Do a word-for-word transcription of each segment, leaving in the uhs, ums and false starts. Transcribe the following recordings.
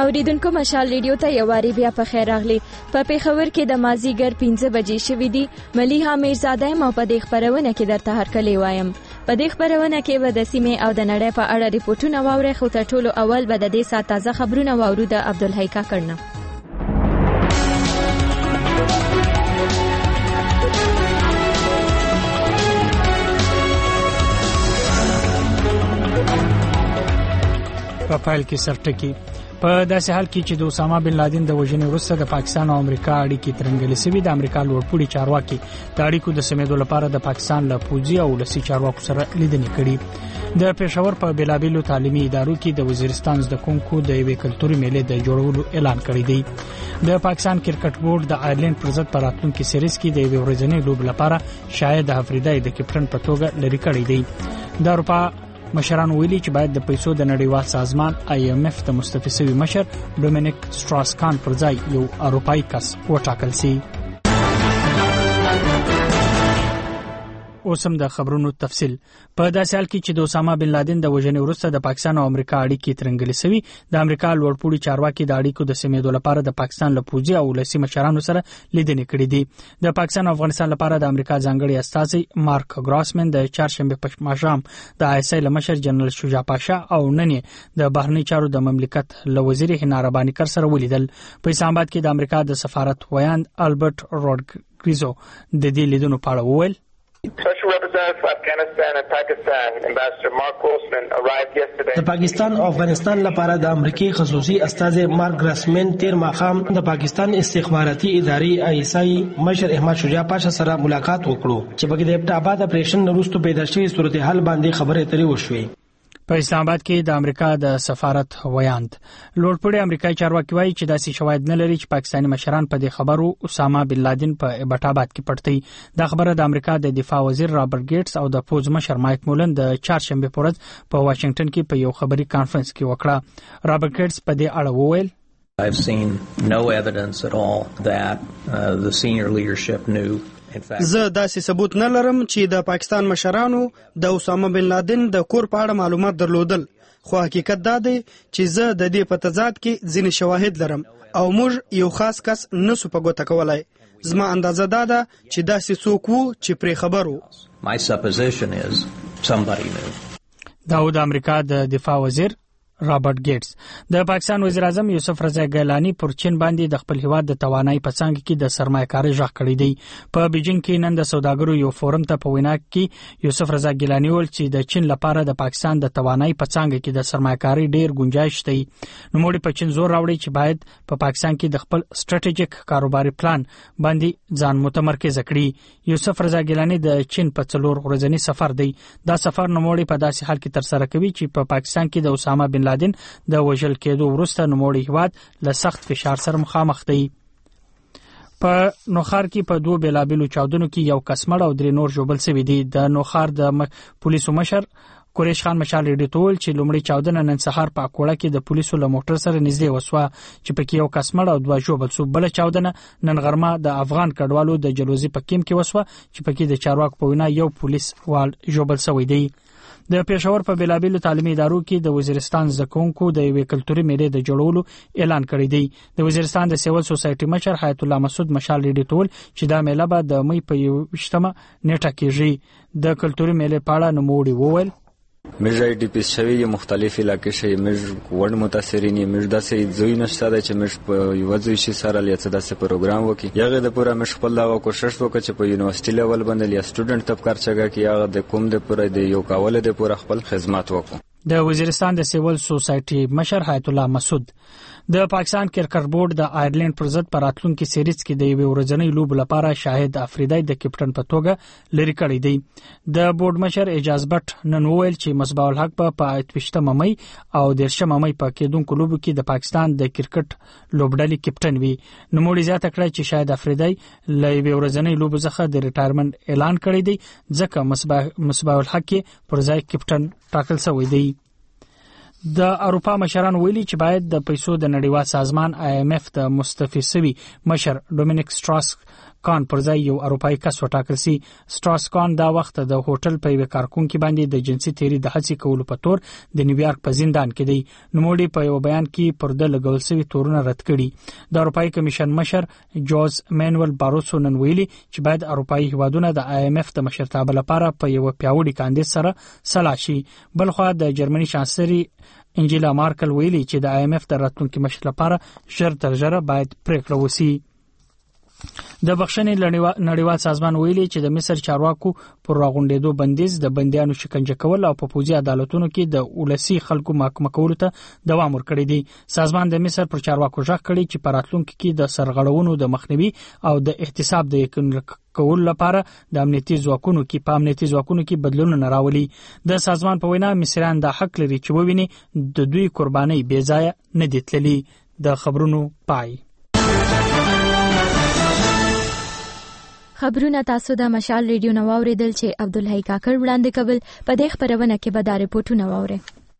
اوریدونکو مشال ریډیو ته یو واری بیا په خیر راغلی. په پیښور کې د مازیګر پنځه بجې شوې دي. ملیحه میرزاده ما په دې خبرونه کې درته هرکلی وایم. په دې خبرونه کې به د سیمې او د نړۍ په اړه ریپورتونه واورئ، خو تر ټولو اول به د دې ساعت تازه خبرونه واورو د عبدالحی کاکړ نه. په فایل کې سرټکی په داسې حال کې چې د اسامه بن لادن د وژنې وروسته د پاکستان او امریکا اړیکې ترنګلې شوې، د امریکا لوړپوړي چارواکي د اړیکو د سمېدو لپاره د پاکستان له پوځي او ولسي چارواکو سره لیدنې کړې. د پېښور په بیلابېلو تعلیمي ادارو کې د وزیرستان زده کوونکو د یوې کلتوري میلې د جوړولو اعلان کړی دی. د پاکستان کرکټ بورډ د آیرلند پر ضد په راتلونکي سیریز کې د یوې ورځنۍ لوبې لپاره شاهد افریدی د کپټن په توګه لري کړی دی. د اروپا مشران ویلي چې باید د پیسو د نړیوال سازمان آی ایم اف د مستفیض مشر ډومینیک سټراس-کان پر ځای یو اروپایي کس وټاکل شي. اوسم د خبرونو تفصیل. په داسې حال کې چې د اسامه بن لادن د وژنې وروسته د پاکستان او امریکا اړیکې ترنګلې شوې، د امریکا لوړپوړي چارواکي د اړیکو د سمېدو لپاره د پاکستان له پوځي او ولسي مشرانو سره لیدنې کړې دي. د پاکستان او افغانستان لپاره د امریکا ځانګړي استازي مارک ګراسمن د چهارشنبه په ماښام د آی اس آی له مشر جنرال شجاع پاشا او نن د بهرنی چارو د مملکت له وزیر هنا رباني کر سره ولیدل. په اسلام آباد کې د امریکا د سفارت ویاند البرت روډریګزو د دې لیدنو په اړه وویل. Special Representative for Afghanistan and Pakistan, Ambassador Mark Grossman, arrived yesterday. د پاکستان او افغانستان لپاره د امریکای خصوصي استازي مارک ګراسمن تیر ماښام د پاکستان استخباراتي ادارې آی اس آی مشر احمد شجاع پاشا سره ملاقات وکړو، چې په د ابتدا بعد اپریشن وروسته پیدا شوې صورتحال باندې خبرې اترې وشوې. په اسلام آباد کې د امریکا د سفارت ویاند لوړپوړي امریکایي چارواکي وایي چې داسې شواهد نه لري چې پاکستاني مشران په دې خبرو اسامه بن لادن په ایبټ آباد کې پټ دی. دا خبره د امریکا د دفاع وزیر رابرټ ګیټس او د پوز مشر مایک مولن د چهارشنبه په ورځ په واشنگټن کې په یو خبري کانفرنس کې وکړه. رابرټ ګیټس په دې اړه وویل: I've seen no evidence at all that uh, the senior leadership knew. زه داسې ثبوت نه لرم چې د پاکستان مشرانو د اسامه بن لادن د کور په اړه معلومات درلودل، خو حقیقت دا دی چې زه د دې په تضاد کې ځینې شواهد لرم او موږ یو خاص کس نسو په ګوته کولای. زما اندازه دا ده چې داسې څوک وو چې پرې خبر وو. My supposition is somebody knew. دا د امریکا د دفاع وزیر رابرټ ګیټس. د پاکستان وزیر اعظم یوسف رضا ګیلانی پر چین باندې د خپل هیواد د توانایي په څنګه کې د سرمایه‌کاري ژغ کړی دی. په بیجینګ کې نن د سوداګرو یو فورم ته په وینا کې یوسف رضا ګیلانی ویل چې د چین لپاره د پاکستان د توانایي په څنګه کې د سرمایه‌کاري ډیر گنجائش دی. نو موږ په چین زور راوړي چې باید په پا پاکستان کې د خپل سټریټیجیک کاروباري پلان باندې ځان متمرکز کړي. یوسف رضا ګیلانی د چین په څلور ورځنی سفر دی. دا سفر نوموړي په داسې حال کې تر سره کوي چې په پا پاکستان کې د اسامه بن لادن د وژل کېدو وروسته نوموړي هیواد له سخت فشار سره مخامخ دی. په نوخار کې په دوه بیلابېلو چاودنو کې یو کس مړ او درې نور ژوبل شوي دي. د نوخار د پولیسو مشر قریش خان مشال ریډیو ته ویل چې لومړی چاودنه نن سهار په اکوړه کې د پولیسو له موټر سره نږدې وسوه چې پکې یو کس مړ او دوه ژوبل شو. بله چاودنه نن غرمه د افغان کډوالو د جلوزي په کیم کې وسوه چې پکې د چارواکو په وینا یو پولیس وال ژوبل شوی دی. د پېښور په بیلابېلو تعلیمي ادارو کې د وزیرستان زده کوونکو د یوې کلتوري میلې د جوړولو اعلان کړی دی. د وزیرستان د سیول سوسایټي مشر حیات الله مسعود مشال ریډیو ته ویل چې دا میله به د مې په یوویشتمه نیټه کېږي. د کلتوري میلې په اړه نوموړي وویل: مش آی ډی پی شوی مختلف علاقې شي مش ور متاثرین مش داسې ځوی نشته چې مش په یو ځای شي سره لیاڅ داسې پروګرام وکي. یغه د پوره مش خپل دا کوشش وکړي چې په یونیورسيټي لیول باندې یا سټوډنټ تب کارچګه کې هغه د کوم د پوره د یو کاوله د پوره خپل خدمات وکړي. د وزیرستان د سیول سوسایټي مشر حیات الله مسعود د پاکستان کرکټ بورډ د آیرلند پر ضد په راتلونکي سیریز کې د یوې ورځنۍ لوبې لپاره شاهد افریدی د کپټن په توګه لري کړی دی. د بورډ مشر اعجاز بټ نن وویل چې مصباح الحق په اتویشتمه مې او دیرشمه مې په کېدونکو لوبو کې د پاکستان د کرکټ لوبډلې کپټن وي. نوموړي زیاته کړه چې شاهد افریدی له یوې ورځنۍ لوبې څخه د ریټایرمنټ اعلان کړی دی ځکه مصباح مصباح الحق پر ځای کپټن ټاکل شوی دی. د اروپا مشران ویلي چې باید د پیسو د نړیوال سازمان آی ایم اف د مستفیض مشر ډومینیک سټراس کان پر ځای یو اروپایي کس وټاکل شي. سټراس کان دا وخت د هوټل په یو کارکونکو باندې د جنسي تیری د هڅې کولو په تور د نیویارک په زندان کې دی. نوموړي په یو بیان کې پر د لګول شوی تورونه رد کړي. د اروپایي کمیشن مشر جوز مانوئل باروسو نن ویلي چې باید اروپایي هیوادونه د آی ایم اف د مشرتابه لپاره په یو پیاوړي کاندید سره سلا شي. بلخوا د جرمني چانسلري انجیلا مارکل ویلي چې د آی ایم اف د راتلونکي مشر لپاره ژر تر ژره باید پریکړه وشي. د بخښنې نړیوال سازمان ویلي چې د مصر چارواکو پر راغونډېدو بندیز د بندیانو شکنجه کول او په پوځي عدالتونو کې د ولسی خلکو محاکمه کولو ته دوام ورکړی دی. سازمان د مصر پر چارواکو ژغ کړی چې په راتلونکي کې د سرغړونو د مخنیوي او د احتساب د یقین کول لپاره د امنیتي ځواکونو کې په امنیتي ځواکونو کې بدلونونه راولي. د سازمان په وینا مصریان د حق لري چې وویني د دوی قرباني بې ځایه نه دي تللي. د خبرونو پای. خبرونه تاسو د مشال ریډیو نو اوریدل چې عبدالحی کاکړ وړاندې کول. په دې خبرونه کې به دا ریپورتونه واورئ.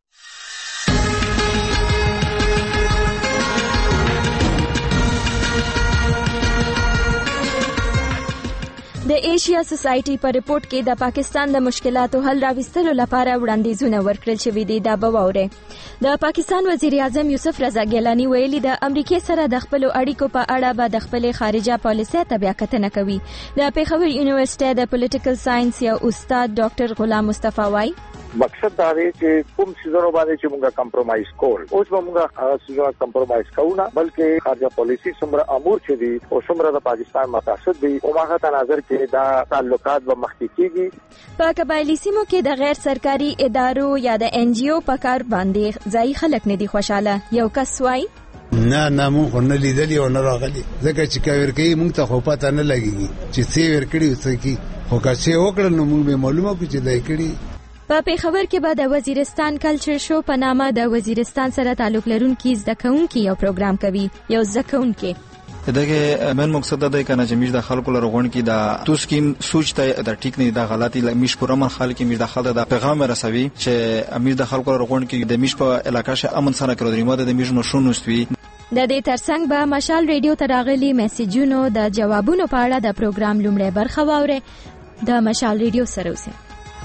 د ایشیا سوسایټي په ریپورت کې د پاکستان د مشکلاتو حل راوستلو لپاره وړاندیزونه ورکړل شوي دي. دا به واورئ. د پاکستان وزیر اعظم یوسف رضا ګیلانی ویلي د امریکای سره د خپل اړیکو په اړه به د خپل خارجه پالیسۍ ته بیا کتنه کوي. د پیښور یونیورسيټي د پولیټیکل ساينس یو استاد ډاکټر غلام مصطفی وايي مقصد دا دی چې کوم سيزونو باندې چې موږ کمپرمایز کول اوس موږ هغه سيزونه کمپرمایز کوو نه بلکې خارجه پالیسی څومره امور چې دي او څومره د پاکستان مقاصد دي او هغه ته نظر کې دا تعلقات به مخکې کیږي. په قبایلی سیمو کې د غیر سرکاري ادارو یا د ان جی او په کار باندې ځای خلک نه دي خوشاله. یو کس وایي نه نه مونږ نه لیدلی او نه راغلی ځکه چې کاویر کوي مونږ ته خو پته نه لګیږي چې څه ور کړی وسه کی خو که څه وکړل نو مونږ به معلومه کو چې دای کړی. په پیښور کې به د وزیرستان کلچر شو په نامه د وزیرستان سره تعلق لرونکي زده کوونکي یو پروګرام کوي. یو زده کوونکی دغه من مقصد دا دی کنه چې میش د خلکو لرغون کې دا تو سکیم سوچ ته د ټیک نه د غلطي میش پرمن خلک میش د خلک د پیغام رسوي چې امیر د خلکو لرغون کې د میش په علاقې شه امن سره کړو درې ماده د میش مشون نوستوي. د دې ترڅنګ به مشال ریډیو ته راغلي میسجونو د جوابونو په اړه د پروګرام لومړی برخه واوري. د مشال ریډیو سره اوسئ.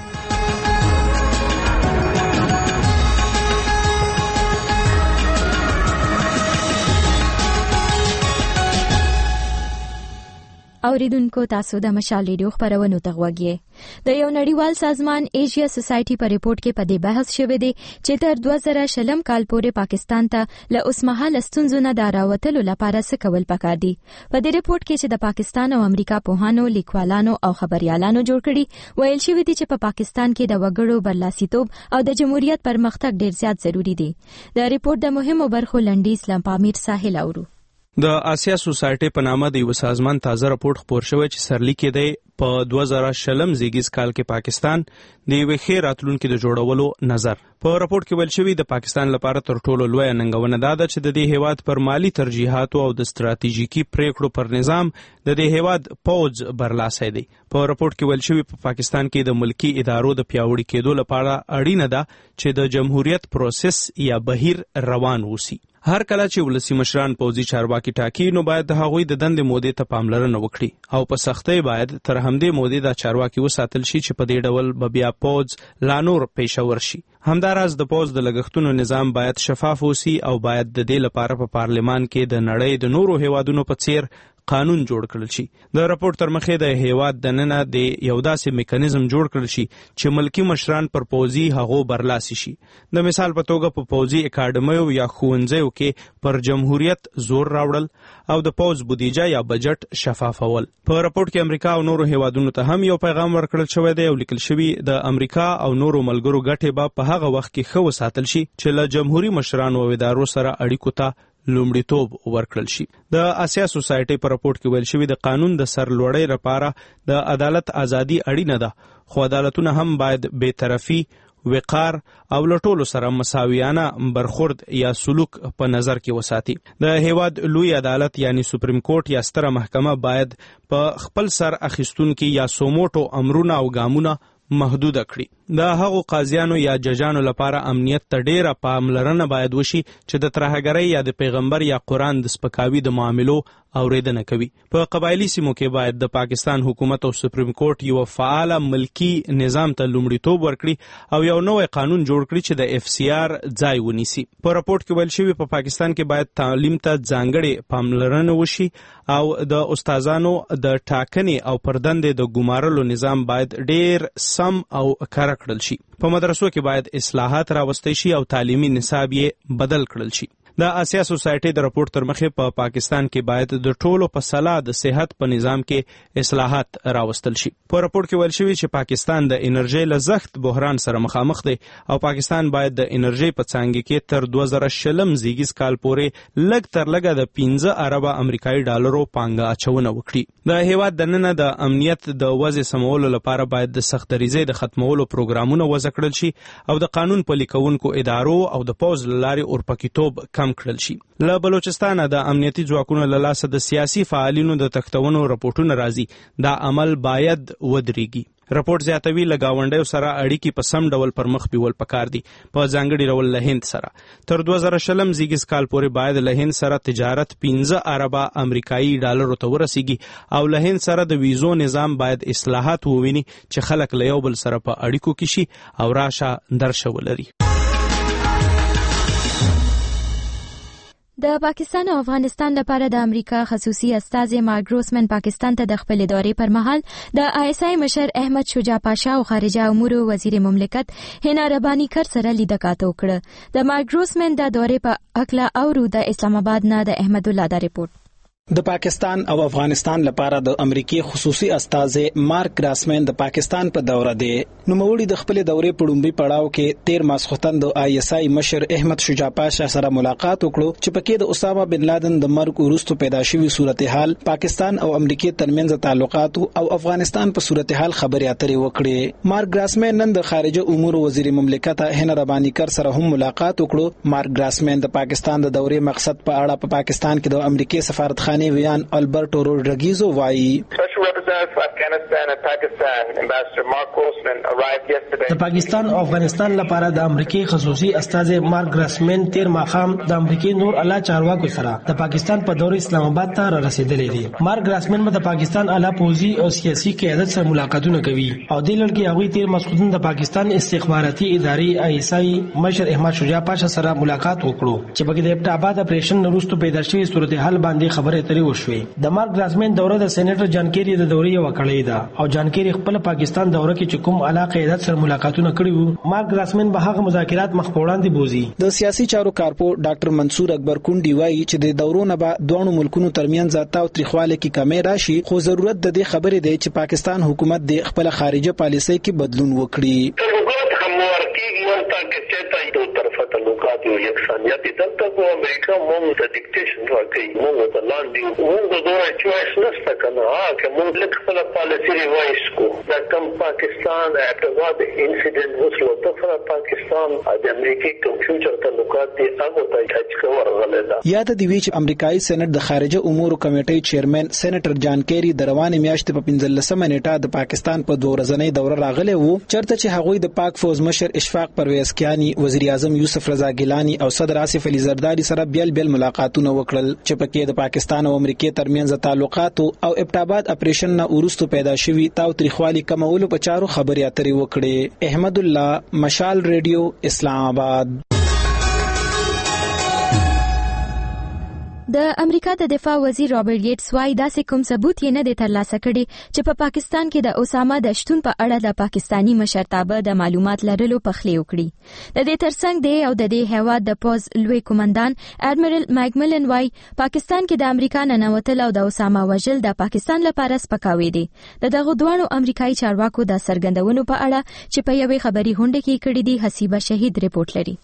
اوریدونکو تاسو د مشال ریډیو خبرونه ته غوږی. د یو نړیوال سازمان ایشیا سوسایټي په ریپورت کې په دې بحث شوی دی چې تر دوه زره شلم کال پورې پاکستان ته له اوسمهاله ستونزو نه د راوتلو لپاره څه کول پکار دي. په دې ریپورت کې چې د پاکستان او امریکا پوهانو، لیکوالانو او خبريالانو جوړ کړي ویل شوی دی چې په پاکستان کې د وګړو برلاسیتوب او د جمهوریت پرمختګ ډیر زیات ضروری دی. د ریپورت د مهمو برخو لنډیز اسلام پامیر ساحل اورو. د آسیا سوسایټي په نامه د یو سازمان تازه راپورټ خبر شوی چې سرلی کې دی په دوه زره شلم زیږیز کال کې پاکستان د یو خیر راتلونکو د جوړولو نظر. په راپورټ کې ویل شوی د پاکستان لپاره تر ټولو لوی ننګونه دا ده چې د دې هیواد پر مالی ترجیحاتو او د ستراتیژیکي پریکړو پر نظام د دې هیواد پوز برلاسه دی. په راپورټ کې ویل شوی په پاکستان کې د ملکی ادارو د پیاوړي کېدو لپاره اړینه ده چې د جمهوریت پروسس یا بهیر روان وسی. هر کله چې ولسی مشران پوزي چارواکي ټاکي نو باید د هغوی د دندې مودې ته پاملرنه وکړي او په سختۍ باید تر همدې مودې د چارواکي وساتل شي چې په دې ډول به بیا پوز لا نور پېښور شي. همداراز د پوز د لګښتونو نظام باید شفاف وسی او باید د دې لپاره په پارلمان کې د نړۍ د نورو هیوادونو په څیر قانون جوړ کړل شي. د راپورټ تر مخې د هیواد د نننه د یو داسې میکانیزم جوړ کړل شي چې ملکی مشران پر پوزي هغو برلاسي شي. د مثال په توګه په پوزي اکاډمیو یا ښوونځیو کې پر جمهوریت زور راوړل او د پوز بودیجه یا بجټ شفافول. په راپورټ کې امریکا او نورو هیوادونو ته هم یو پیغام ورکړل شوی دی او لیکل شوی د امریکا او نورو ملګرو ګټې به په هغه وخت کې ښه وساتل شي چې له جمهوریت مشرانو او ادارو سره اړیکو ته لومړیتوب ورکړل شي. د آسیا سوسایټي په راپورټ کې ویل شوی د قانون د سرلوړۍ لپاره د عدالت ازادي اړینه ده خو عدالتونه هم باید بې طرفي، وقار او لټولو سره مساویانه برخورد یا سلوک په نظر کې وساتي. د هیواد لوی عدالت یعنی سپریم کورټ یا ستره محکمه باید په خپل سر اخیستونکو یا سوموټو امرونه او ګامونه محدود کړي. د هغو قاضیانو یا ججانو لپاره امنیت ته ډیره پاملرنه باید وشي چې د ترهګرۍ یا د پیغمبر یا قرآن د سپکاوي د معاملو اوریدنه کوي. په قبایلی سیمو کې باید د پاکستان حکومت او سپریم کورټ یو فعال ملکی نظام ته لومړیتوب ورکړي او یو نوی قانون جوړ کړي چې د اف سی آر ځای ونیسي. په راپورټ کې ویل شوی په پاکستان کې باید تعلیم ته ځانګړې پاملرنه وشي او د استادانو د ټاکنې او پردندې د ګمارلو نظام باید ډیر سم او کار کړل شي. په مدرسو کې باید اصلاحات راوستي شي او تعلیمي نصاب یې بدل کړل شي. د آسیا سوسایټي د راپورټ تر مخې په پا پاکستان کې باید د ټولو په سلا د صحت په نظام کې اصلاحات راوستل شي. په راپورټ کې ویل شوی چې پاکستان د انرژي له زخت بحران سره مخامخ دی او پاکستان باید د انرژي په څانګه کې تر دوه زره شلم زیږیز کال پورې لږ تر لږه د پنځه اربه امریکایي ډالرو پانګه اچونه وکړي. د هیواد دننه د امنیت د وضع سمولو لپاره باید د سختدریزۍ د ختمولو پروګرامونه وضع کړل شي او د قانون پلي کوونکو ادارو او د پوز له لارې اورپکیتوب کم کړل شي. له بلوچستانه د امنیتي ځواکونو له لاسه د سیاسي فعالینو د تښتونو راپورټونه راځي. دا عمل باید ودرېږي. راپورټ زیاتوي له ګاونډیو سره اړیکې په سم ډول پر مخ بیول پکار دي. په ځانګړي ډول له هند سره تر دوه زره شلم زیږیز کال پورې باید له هند سره تجارت پنځه اربه امریکایي ډالرو ته ورسیږي او له هند سره د ویزو نظام باید اصلاحات وویني چې خلک له یو بل سره په اړیکو کې شي او راشه درشه ولري. د پاکستان او افغانستان لپاره د امریکا خصوصي استازي مارک ګروسمن پاکستان ته د خپل دورې پر مهال د آی اس آی مشر احمد شجاع پاشا او خارجه امور وزیر مملکت هنا ربانی کر سره لیدکات وکړه. د مارک ګروسمن د دورې په اکلا اورو د اسلام آباد نه د احمد الله دا ریپورت. د پاکستان او افغانستان لپاره د امریکای خصوصي استازي مارک ګراسمن د پاکستان په دوره دی. نو موري د خپل دورې په لومړي پړاو کې تیر ماسختن د آی اس آی مشر احمد شجاع پاشا سره ملاقات وکړو چې پکې د اسامه بن لادن د مرګ وروسته پیدا شوی صورتحال، پاکستان او امریکای ترمنځ تعلقات او افغانستان په صورتحال خبرې اترې وکړې. مارک ګراسمن نن د خارجه امور وزیر مملکت هنا ربانی کر سره هم ملاقات وکړو. مارک ګراسمن د پاکستان د دورې مقصد په اړه په پاکستان کې د امریکای سفارتخانه ویان البرټو روډریګیزو وایي د پاکستان او افغانستان لپاره د امریکای خصوصي استازي مارک ګراسمن تیر ماخام د امریکای نور اعلی چارواکو سره د پاکستان په دورې اسلام آباد ته را رسیدلې دي. مارک ګراسمن د پاکستان اعلی پوځي او سیاسي قیادت سره ملاقاتونه کوي او د لړ کې هغه تیر مسعودن د پاکستان استخباراتي ادارې آی اس آی مشر احمد شجاع پاشا سره ملاقات وکړو چې په کې د ابتداباد اپریشن وروسته پیدا شوی صورتحال باندې خبرې اترې وشوي. د مارک ګراسمن دوره د سېنیټر جان کیری د دورې یو کړی دا او جان کیری خپل پاکستان دوره کې چې کوم اعلی قیادت سره ملاقاتونه کړي وو، مارک ګراسمن به هغه مذاکرات مخ په وړاندې بوزي. د سیاسي چارو کارپو ډاکټر منصور اکبر کونډي وایي چې د دورونو به دوه ملکونو ترمنځ تاو تریخواله کې کمی راشي، خو ضرورت د دې خبرې دی چې پاکستان حکومت د خپل خارجه پالیسۍ کې بدلون وکړي. دو طرفه تعلقات یو یکسانیت دلته کو امریکا مونږ ته ډیکټیشن راکړي، مونږ ته لاندې مونږ دوه چويس نشته کنه ها که مونږ لکه خپل پالیسي ریوایز کو دا کم پاکستان اعتراض انسیډنټ وسلو ته پاکستان د امریکای کمپیوټر تعلقات دی هغه ته ټچ کور غلطه. یاد دی وی چې امریکایي سېنات د خارجه امور کمیټې چیرمن سېنیټر جان کیری د روانې میاشتې په پنځلسمه نیټه د پاکستان په دوه ورځنۍ دوره راغلی وو، چرته چې هغوی د پاک فوز مشر اشفاق پرویز کیانی، وزیر اعظم یوسف رضا ګیلانی او صدر آصف علي زرداری سره بیل بیل ملاقاتونه وکړل چې پکې د پاکستان او امریکای ترمنځ تعلقات او ابتاباد اپریشن نه ورستو پیدا شوی تاو تریخوالي کمولو په چارو خبرې اترې وکړې. احمد الله، مشال ریډیو، اسلام آباد. د امریکا د دفاع وزیر رابرټ ګیټس وايي داسې کوم ثبوت یې نه دی ترلاسه کړی چې په پا پاکستان کې د اسامه د شتون په اړه د پاکستانی مشرتابه د معلومات لرلو پخلی وکړي. د دې ترڅنګ دی او د دې هیواد د پوز لوی کمانډان اډمیرل مایکملن وايي پاکستان کې د امریکا ننوتل او د اسامه وژل د پاکستان لپاره سپکاوی دی. د دغه دوه امریکایي چارواکو د سرګندونو په اړه چې په یوې خبري هونډه کې کړي دي حسیبه شهید ریپورت لري.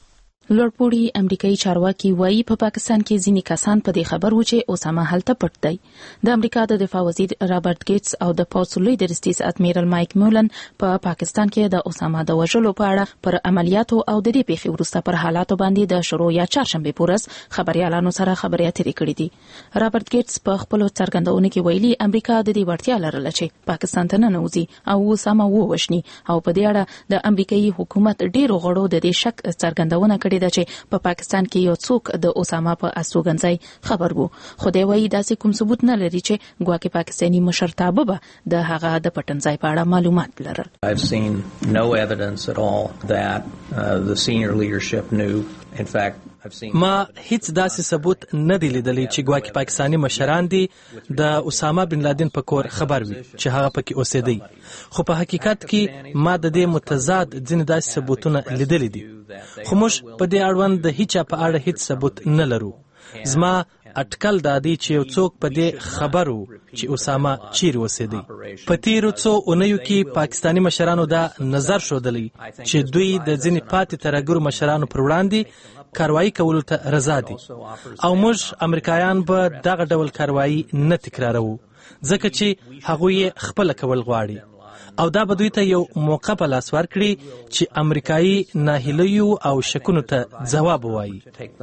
لوړپوړي امریکایي چارواکي وایي په پاکستان کې ځینې کسان په دې خبر و چې اسامه هلته پټ دی. د امریکا د دفاع وزیر رابرټ ګیټس او د پوځ لوی درستیز ادمیرال مایک میولن په پاکستان کې د اسامه د وژلو په اړه پر عملیاتو او د دې پیښې وروسته پر حالاتو باندې د شروع یا چهارشنبه پورس خبريالانو سره خبرې اترې کړې دي. رابرټ ګیټس په خپل څرګندونه کې ویلي امریکا د دې وړتیا لرله چې پاکستان ته ننوځي او اسامه ووژني او په دې اړه د امریکایي حکومت ډیرو غړو د دې شک څرګندونه کړې ده چې په پاکستان کې یو څوک د اسامه په استوګنځي خبر وو، خو دی وایي داسې کوم ثبوت نه لري چې ګواکې پاکستاني مشرتابه به د هغه د پټنځای په اړه معلومات لرل. I've seen no evidence at all that uh, the senior leadership knew. In fact, ما هیڅ داسې ثبوت نه دی لیدلی چې ګواکې پاکستاني مشران دي د اسامه بن لادن په کور خبر وي چې هغه پکې اوسېدی، خو په حقیقت کې ما د دې متضاد ځینې داسې ثبوتونه لیدلی دي، خو موږ په دې اړوند د هیچا په اړه هیڅ ثبوت نه لرو. زما اټکل دا دی چې یو څوک په دې خبر وو چې اسامه چیرې اوسېدی. په تیرو څو اونیو کې پاکستاني مشرانو دا نظر ښودلی چې دوی د ځینې پاتې ترهګرو مشرانو پر وړاندې کاروایی کولو ته رضا دي او موږ امریکایان به دغه ډول کاروایی نه تکراروو ځکه چې هغوی خپل کول غواړي او دا به دوی ته یو موقع په لاس ورکړي چې امریکایي ناهیلیو او شکونو ته ځواب ووایي.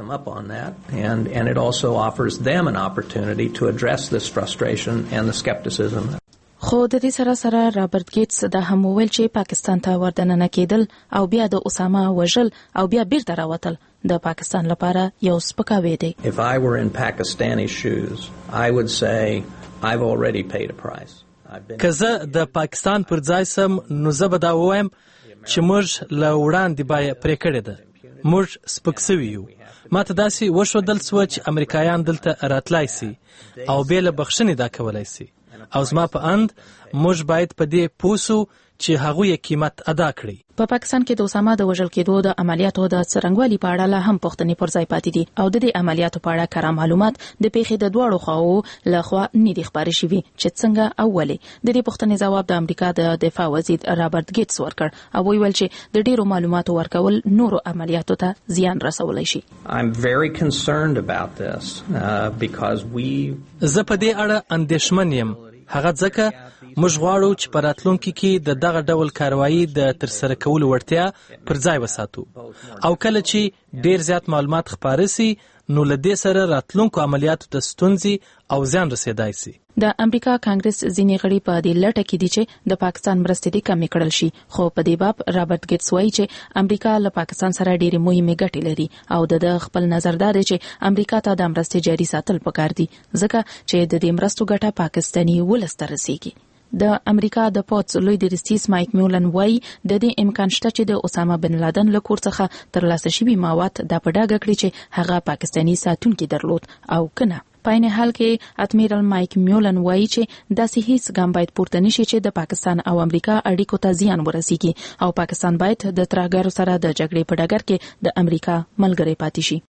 and and it also offers them an opportunity to address this frustration and the skepticism. خو د دې سره سره رابرټ ګیټس دا هم وویل چې پاکستان ته وردننه کېدل او بیا د اسامه وژل او بیا بیرته راوتل د پاکستان لپاره یو سپکاوی دی. If I were in Pakistani shoes, I would say I've already paid a price. که زه د پاکستان پر ځای سم نو زه به دا ووایم چې موږ له وړاندې بیه پرې کړې ده، موږ سپک سوي یو. ما ته داسې وښودل سوه چې امریکایان دلته راتلای سي او بې له بخښنې دا کولی سي او زما په اند موږ باید په دې پوه سو چې هغوی قیمت ادا کړي. په پاکستان کې د اسامه د وژل کېدو د عملیاتو د څرنګوالي په اړه لا هم پوښتنې پر ځای پاتې دي او د دې عملیاتو په اړه کره معلومات د پیښې د دواړو خواو له خوا نه دي خپاره شوي چې څنګه او ولې. د دې پوښتنې ځواب د امریکا د دفاع وزیر رابرټ ګیټس ورکړ او ویل چې د ډیرو معلوماتو ورکول نورو عملیاتو ته زیان رسولی شي. I'm very concerned about this uh, because we زه په دې اړه اندېښمن یم، هغه ځکه موږ غواړو چې په راتلونکي کې د دغه ډول کاروایی د ترسره کولو وړتیا پر ځای وساتو او کله چې ډیر زیات معلومات خپاره سي نو له دې سره راتلونکو عملیاتو ته ستونزې او زیان رسیدای سي. د امریکا کانګرس ځینې غړي په دې لټه کې دي چې د پاکستان مرستې دې کمې کړل شي، خو په دې باب رابرټ ګیټس وایي چې امریکا له پاکستان سره ډېرې مهمې ګټې لري او د خپل نظر دا دی چې امریکا ته د مرستې جاري ساتل پکار دي ځکه چې د دې مرستو ګټه پاکستاني ولس ته رسیږي. د امریکا د پوځ لوی درستیز مایک میولن وایي د دې امکان شته چې د اسامه بن لادن له کور څخه ترلاسه شوي مواد دا په ډاګه کړي چې هغه پاکستاني ساتونکي درلود او کنه. په عین حال کې ادمیرال مایک میولن وایي چې داسې هیڅ ګام باید پورته نشي چې د پاکستان او امریکا اړیکو ته زیان ورسیږي او پاکستان باید د ترهګرو سره د جګړې په ډګر کې د امریکا ملګری پاتې شي.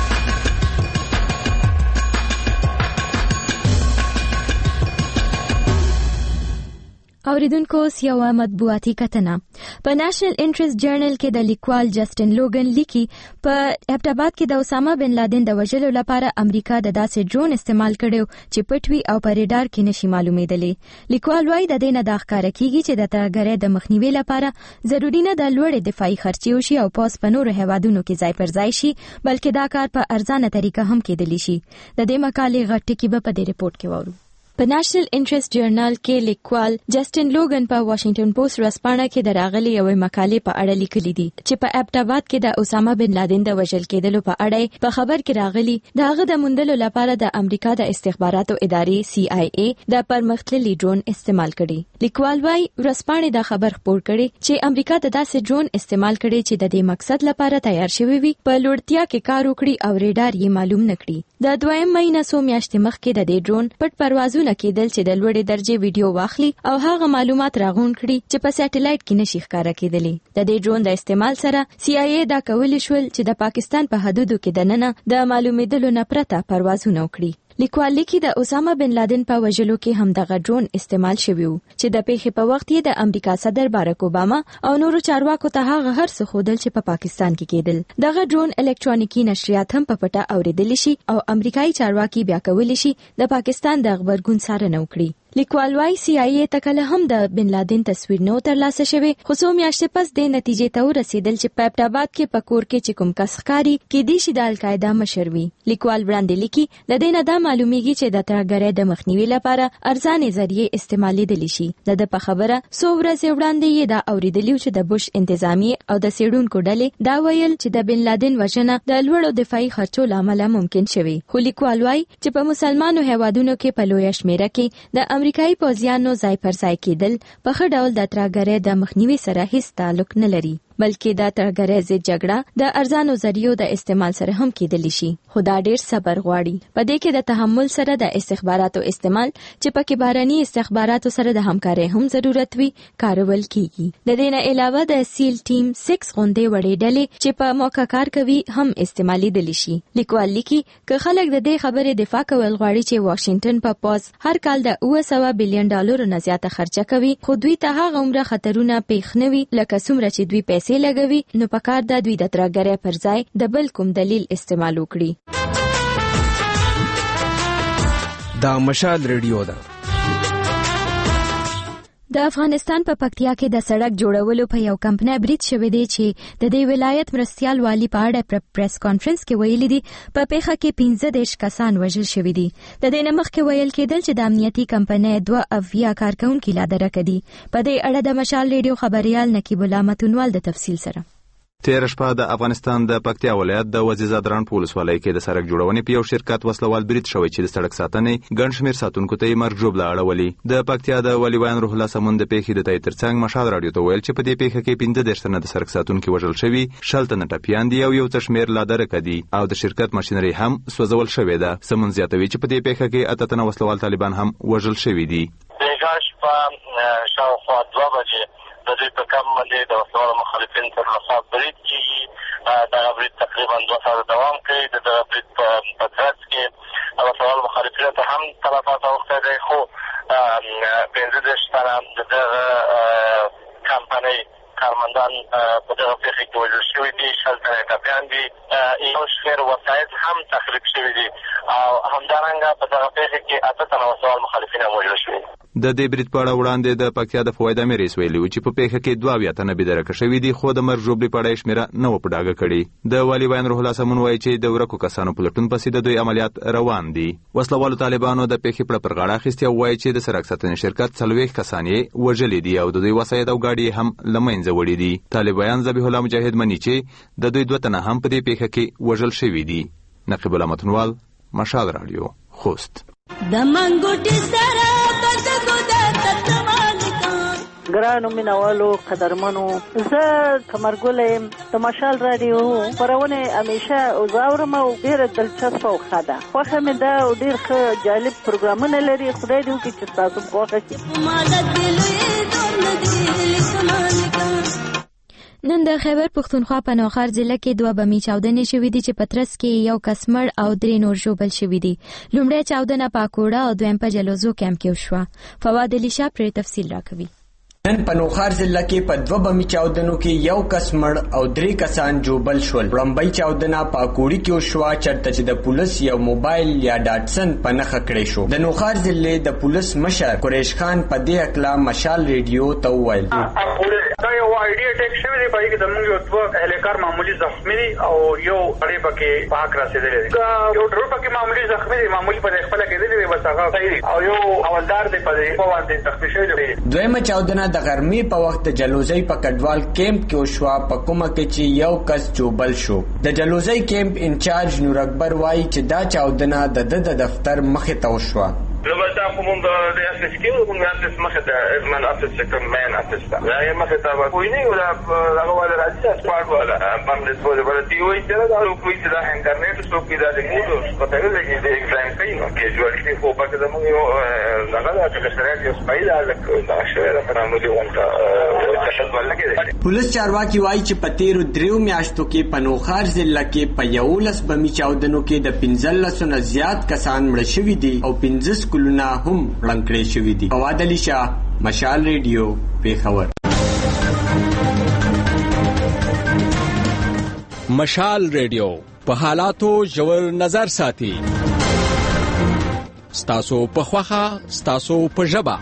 اوریدونکو یو مطبوعاتي کتنه په نېشنل انټرست جرنل کې د لیکوال جسټن لوګن لیکي په ابټاباد کې د اسامه بن لادن د وژلو لپاره امریکا د داسې ډرون استعمال کړو چې پټوي او په ریډار کې نشي معلومېدلی. لیکوال وايي د دې نه د ښکاره کیږي چې د ترهګرۍ د مخنیوي لپاره ضروري نه د لوړې دفاعي خرچې وشي او پوس په نورو هیوادونو کې ځای پر ځای شي، بلکې دا کار په ارزانه طریقه هم کېدلی شي. د دې مقالې غټ ټکي به په دې ریپورت کې وورو. په نېشنل انټرست جرنل کې لیکوال جسټن لوګن په واشنگټن پوسټ ورځپاڼه کې د راغلي یوې مقالې په اړه لیکلي دي چې په ابټاباد کې د اسامه بن لادن د وژل کېدلو په اړه په خبر کې راغلي د هغه د موندلو لپاره د امریکا د استخباراتو ادارې سی آی ای د پرمختللي ډرون استعمال کړي. لیکوال وايي ورځپاڼې دا خبر خپور کړي چې امریکا د داسې ډرون استعمال کړي چې د دې مقصد لپاره تیار شوی وي، په لوړتیا کې کار وکړي او ریډار یې معلوم نکړي. د دویم مهینه څو میاشتې مخکې د دې ډرون پټ پروازونه کېدل چې د لوړې درجې ویډیو واخلي او هغه معلومات راغون کړي چې په سټلایټ کې نشي ښکاره کېدلی. د دې ډرون د استعمال سره سی آی ای دا کولی شول چې د پاکستان په حدودو کې دننه د معلومېدلو نه پرته پروازونه وکړي. لیکوال لیکي د اسامه بن لادن په وژلو کې هم دغه ډرون استعمال شوی و چې د پیښې په وخت یې د امریکا صدر بارک اوباما او نورو چارواکو ته هغه هر څه خودل چې په پا پاکستان کې کېدل. دغه ډرون الکترونیکی نشریات هم په پټه اوریدل شي او امریکایي چارواکي بیا کولی شي د پاکستان د خبرګون څارنه وکړي. لیکوال وايي سی آی ای تکله هم د بن لادن تصویر نو ترلاسه شوی، خو څو میاشتې پس د نتیجې ته ورسېدل چې په ابټ آباد کې پکور کې چې کوم کس ښکاري کې دی شي د القاعده مشر وي. لیکوال وړاندې لیکي د دې نه دا معلومیږي چې د ترهګرۍ د مخنیوي لپاره ارزانه ذریعہ استعمالیدل شي. د په خبره څو ورځې وړاندې یې دا اوریدلی چې د بوش انتظامی او د سیډونکو ډلې دا ویل چې د بن لادن وژنه د لوړو دفاعي خرچو لامل ممکن شوی. خو لیکوال وايي چې په مسلمانو هیوادونو کې په لوی شمیره کې د امریکایي پوځیانو ځای پر ځای کېدل په ښه ډول د ترهګرۍ د مخنیوي سره هیڅ تعلق نه لري، بلکې د ترهګرۍ ضد جګړه د ارزانو ذریعو د استعمال سره هم کېدلی شي. خو دا ډېر صبر غواړي. په دې کې د تحمل سره د استخباراتو استعمال چې پکې بهرني استخباراتو سره د همکارۍ هم ضرورت وي کارول کیږي. د دې نه علاوه د سیل ټیم سکس غونډې وړې ډلې چې په موقع کار کوي هم استعمالیدلی شي. لیکوال لیکي که خلک د دې خبرې دفاع کول غواړي چې واشنگټن په پوز هر کال د اوه سوه بلین ډالرو نه زیاته خرچه کوي، خو دوی ته هغه عمره خطرونه پیښ نه وي لکه څومره چې دوی پیسې لګوي، نو پکار د دوی د ترهګرۍ پر ځای د بل کوم دلیل استعمال وکړي. دا مشال ریډیو ده. د افغانستان په پکتیا کې د سړک جوړولو په یو کمپنۍ برید شوی دی چې د دې ولایت مرستیال والی په اړه پریس کانفرنس کې ویلي دي په پیښه کې پنځه دېرش کسان وژل شوي دي. د دې نه مخکې ویل کېدل چې د امنیتي کمپنۍ دوه اویا کارکونکي لا درکه دي. په دې اړه د مشال ریډیو خبريال نقیب الله متونوال د تفصیل سره. تیر شپه د افغانستان د پکتیا ولایت د وزیزادران په ولسوالۍ کې د سړک جوړونې په یو شرکت وسلوال برید شوی چې د سړک ساتنې ګڼ شمېر ساتونکو ته یې مرګ ژوبله اړولي. د پکتیا د والي ویان روح الله سمون د پیښې د تایید ترڅنګ مشال راډیو ته ویل چې په دې پیښه کې پنځه دېرش تنه د سړک ساتونکي وژل شوي، شل تنه ټپیان دي او یو څه شمېر لا درکه دي او د شرکت ماشینري هم سوځول شوې ده. سمون زیاتوي چې په دې پیښه کې اته تنه وسلوال طالبان هم وژل شوي دي. شاوخوا دوه بجې د دوی په کم باندې د وسلوالو مخالفین تر لخوا برید کېږي. دغه برید تقریبا دوه ساعته دوام کوي. د دغه برید په ترڅ کې وسلوالو مخالفینو ته هم تلفات اوښتی دی، خو پنځه دېرش تنه د دغه کمپنۍ کارمندان په دغه پیښه کې وژل شوي دي، شل تنه ټپیان دي، یو شمېر وسایط هم تخریب شوي دي او همدارنګه په دغه پیښه کې اته تنه وسلوال مخالفین هم وژل شوي دي. د دې برید په اړه وړاندې د پکتیا د فواید امیر رئیس ویلي و چې په پیښه کې دوه اویا تنه بېدرکه شوي دي، خو د مرګ ژوبلې په اړه یې شمېره نه وه په ډاګه کړې. د والي ویان روح الله سمون وایي چې د ورکو کسانو په لټون پسې د دوی عملیات روان دي. وسلوالو طالبانو د پیښې پړه پر غاړه اخیستې او وایي چې د سړک ساتنې شرکت څلوېښت کسان یې وژلي دي او د دوی وسایط او ګاډي هم له منځه وړي دي. طالب ویان ذبیح الله مجاهد مني چې د دوی دوه تنه هم په دې پیښه کې وژل شوي دي. نقیب الله متونوال، مشال راډیو، خوست. ګرانو مینوالو قدرمنو، زه قمرګل یم. د مشال راډیو خپرونه همیشه زاورم او ډېره دلچسپه او ښه ده. خوښه مې ده او ډېر ښه جالب پروګرامونه لري. خدای دې وکړي چې ستاسو خوښه شي. نن د خیبر پښتونخوا په نوخار ضلع کې دوه بمي چاودنې شوې دي چې په ترڅ کې یو کس مړ او درې نور ژوبل شوي دي. لومړی چاودنه په اکوړه او دویم په جلوزو کیمپ کې وشوه. فواد علي شاه پرې تفصیل راکوي. نن په نوخار ضلع کې په دوه بمي چاودنو کې یو کس مړ او درې کسان جوبل شول. وړاندې چاودنه په اکوړي کې وشوه چېرته چې د پولیس یو موبایل یا ډاټسن په نښه کړی شو. د نوخار ضلع د پولیس مشر قریش خان په دې اکلا مشال ریډیو ته وویل دا یو آیډیا ټیک شوی دی، پای کې د موږ یو دوه اهلکار معمولی زخمی دي او یو اړې پکې پاک رسیدلی دی. یو ډرون پکې معمولی زخمی دی، معمولی په خپل کېدلی دی، بس هغه صحیح دی، او یو حوالدار دی په دې باندې زخمی شوی دی. دویمه چاودنه د غرمې په وخت د جلوزۍ په کډوال کیمپ کې وشوه په کومه کې چې یو کس جوبل شو. د جلوزۍ کیمپ انچارج نور اکبر وایي چې دا چاودنه د ده د دفتر مخې ته وشوه. لو بس اخو مونږ د اساس کې مونږ اساس مخه د من اساس کوم مین نشته دا یې مخه تا کوی نه ولا هغه ولا راځي سپاټ ولا هم د څه ولا دی وایي چې دا کوی چې دا انټرنیټ سو کې دا د موږ په تاسو کې د ایگزام کوي نو کې جوړ شي خو پکې زموږ یو هغه دا چې سره یو سپایل الک دا شوی دا پرانو دی وانټه تشدد ولګي پولیس چارواکي وایي چې په تیرو دریو میاشتو کې په نوخار ضلع کې په یولس بمي چاودنو کې د پنځلسو نه زیات کسان مړه شوي دي او پنځه سکولونه هم ړنګ کړي شوي دي. فواد علي شاه، مشال ریډیو، پیښور. مشال ریډیو په حالاتو ژور نظر ساتي. ستاسو په خوخه، ستاسو په ژبه.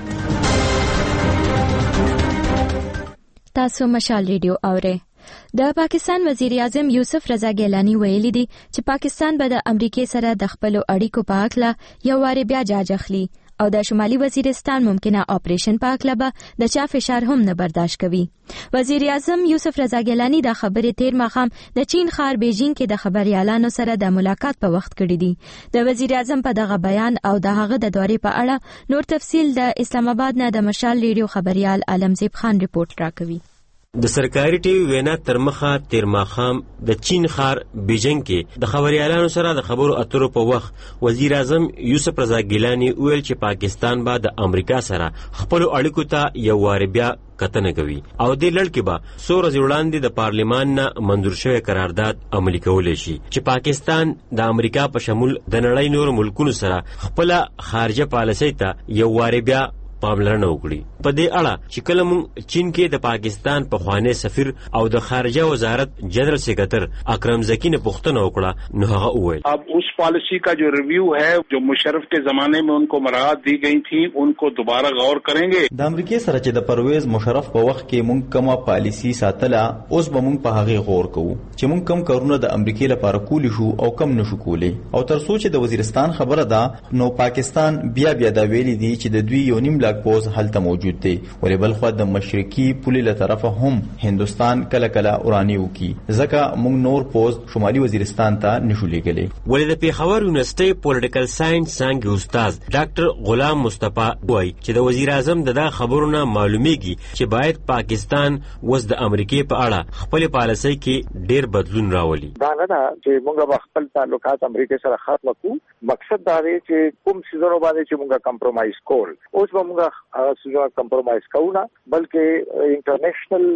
تاسو مشال ریډیو اورئ. د پاکستان وزیر اعظم یوسف رضا ګیلانی ویلي دي چې پاکستان به د امریکای سره د خپل اړیکو په اړه یو واره بیا جاج اخلي او د شمالي وزیرستان ممکنه اپریشن په اړه به د چا فشار هم نه برداشت کوي. وزیر اعظم یوسف رضا ګیلانی د خبرې تیر ماښام د چین ښار بیجینګ کې د خبريالانو سره د ملاقات په وخت کړی دی. د وزیر اعظم په دغه بیان او د هغه د دورې په اړه نور تفصیل د اسلام آباد نه د مشال ریډیو خبريال عالمزیب خان ریپورت راکوي. د سرکاري ټي وي وینا تر مخه تیر ماښام د چین ښار بیجینګ کې د خبريالانو سره د خبرو اترو په وخت وزیر اعظم یوسف رضا ګیلانی ویل چې پاکستان به د امریکا سره خپل اړیکو ته یو واره بیا کتنه کوي او د لړ کې به څو ورځې وړاندې د پارلمان نه منظور شوی قرارداد عملي کولی شي چې پاکستان د امریکا په شمول د نړۍ نور ملکونو سره خپل خارجه پالیسۍ ته یو واره بیا پاملرنه وکړي. په دې اړه چې کله موږ چین کې د پاکستان پخوانی سفیر او د خارجه وزارت جنرال سیکرټر اکرم زکی نے پوښتنه وکړه نو هغه وویل اب اس پالیسی کا جو ریویو ہے جو مشرف کے زمانے میں ان کو مراعات دی گئی تھی ان کو دوبارہ غور کریں گے. د امریکای سره چې د پرویز مشرف په وخت کې موږ کومه پالیسی ساتله اوس به موږ په هغه غور کوو چې موږ کم کارونه د امریکای لپاره کولی شو او کم نشو کولی او تر څو چې د وزیرستان خبره ده نو پاکستان بیا بیا دا ویلي دي چې د دوی یو نیم لاک پوز هلته موجود دی ولې بل خو د مشرقي پولې له طرفه هم هندستان کله کله اورانی وکي ځکه موږ نور پوز شمالي وزیرستان ته نشو لګلې. ولې د پیښور یونیورسيټي پولیټیکل ساينس څانګې استاد ډاکټر غلام مصطفی وایي چې د وزیر اعظم دغه خبرونه معلومیږي چې باید پاکستان وس د امریکای په اړه خپل پالیسۍ کې ډیر بدلون راولي. دا نه ده چې موږ خپل تعلقات امریکای سره ختم کړو. مقصد دا دی چې کوم سيزونو باندې چې موږ کمپرمایز کول اوس به موږ سيزونه کمپرمایز کوو نه بلکې انټرنیشنل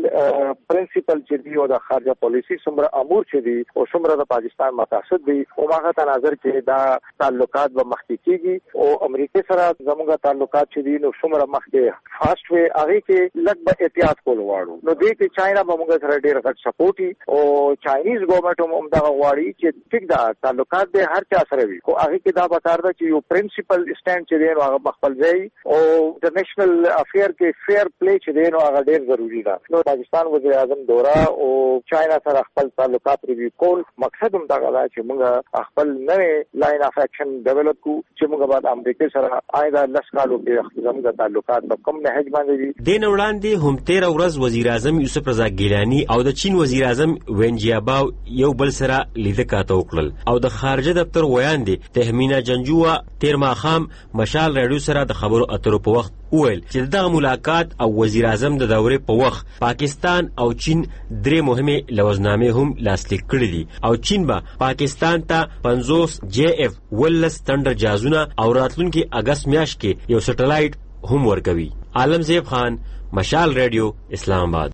پرنسپل چې دی او د خارجه پالیسی څومره امور چې دی او څومره د پاکستان مقاصد دی او هغه تناظر کې دا تعلقات به مخکې کیږي او امریکای سره زموږ تعلقات چې دی نو څومره مخکې فاست وی هغه کې لږ به احتیاط کول غواړو. نو دې کې چاینا به موږ سره ډیر غټ سپورټي او چاینیز ګورنمنت هم دا غواړي چې ټیک دا تعلقات به هر چا سره وي او هغه کې دا پکار ده چې یو پرنسپل سټاند چې دی نو هغه خپل ځای او انټرنیشنل افیر کې فیر پلی چې دی نو هغه ډیر ضروری ده. نو پاکستان وزیر اعظم دورا او چاینا سره خپل تعلقات ریویو کول مقصد هم دا غواړي چې موږ خپل نوې لاین اف اکشن ډیولپ کو چې موږ بعد امریکا سره آینده لس کالو کې زموږ تعلقات په کوم نهج باندې دي. د وړاندې هم تیر ورځ وزیر اعظم یوسف رضا ګیلانی او د چین وزیر اعظم وین جیاباو یو بل سره لیده کاته وکړل او د خارجه دفتر ویاندې تهمینا جنجوا تیر ماښام مشال ریډیو سره د خبرو اترو په وخت ویل چې دغه ملاقات او وزیر اعظم د دورې په وخت پاکستان او چین درې مهمه لوزنامې هم لاسلیک کړې دي او چین به پاکستان ته پنځوس جی اف ولس تندر جازونه او راتلونکي اگست میاشت کې یو سټلایټ هم ورکوي. عالمزیب خان، مشال ریډیو، اسلام آباد.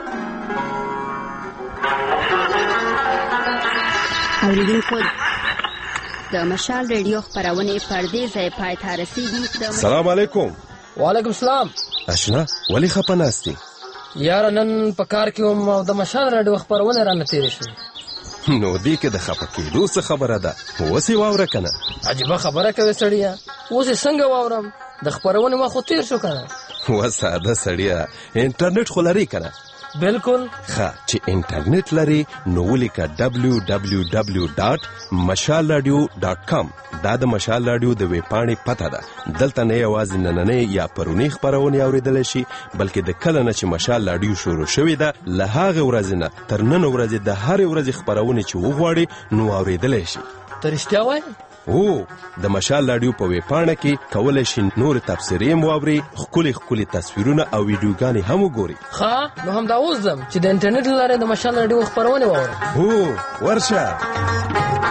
اوریدونکو د مشال ریډیو خبرونه پردې ځای پای ته رسیدي. السلام علیکم. وعلیکم السلام. اشنا ولی خپناستی یار نن په کار کې هم او د مشال راډیو خبرونه را نتیری شو نو دی کې د خپکېدو څه خبره ده وسی واوره کنه عجیبه خبره کوي سړیا اوس څنګه واورم د خبرونه ما خو تیر شو کنه وساده سړیا انټرنیټ خو لري کنه بالکل ښه چې انټرنیټ لري نو ولیکه دبلیو دبلیو دبلیو ډاټ مشال رادیو ډاټ کام دا د مشال رادیو د ویب پاڼې پته ده. دلته نه یوازې نننۍ یا پرونی خبرونه اوریدلی شي بلکې د کله نه چې مشال رادیو شروع شوې ده له هغې ورځې نه تر نن ورځې د هرې ورځې خبرونه چې وغواړي نو اوریدلی شي. ته رښتیا وایې؟ او د مشال رادیو په ویب پاڼه کې کولای شئ نور تفسیرې هم واورئ، ښکلي ښکلي تصویرونه او ویډیوګانې هم وګورئ. ښه نو همدا اوس ځم چې د انټرنیټ له لارې د مشال رادیو خپرونې واورم. هو ورشه.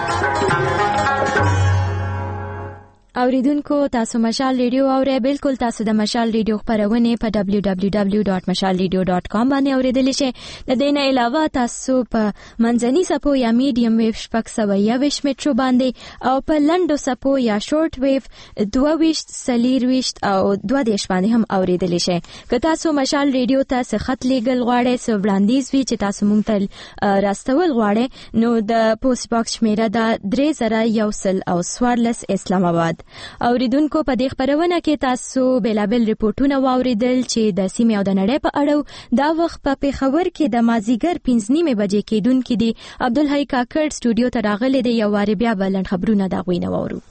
اوریدونکو تاسو مشال ریډیو اورئ. بالکل تاسو د مشال ریډیو خبرونه په دبلیو دبلیو دبلیو ډاټ مشال ریډیو ډاټ کام باندې اوریدلی شئ. د دې نه علاوه تاسو په منځني سپو یا میډیم ویو شپږ سوه یوویشت میټرو باندې او په لنډو سپو یا شورت ویو دوه ویشت څلېرویشت او دوه دېرش باندې هم اوریدلی شئ. که تاسو مشال ریډیو ته څه خط لیږل غواړئ، څه وړاندیز وي چې تاسو موږ ته راستول غواړئ، نو د پوسټ باکس شمیره ده درې زره یو سل او څوارلس اسلام آباد. اوریدونکو په دې خبرونه کې تاسو بیلابل ریپورتونه واوریدل چې د سیمې او د نړۍ په اړه دا وخت په پیښور کې د مازیګر پنځه نیمې بجې کېدونکې دي. عبدالحی کاکړ سټوډیو ته راغلی دی. یو وارې بیا به لنډ خبرونه د هغوی نه واورو.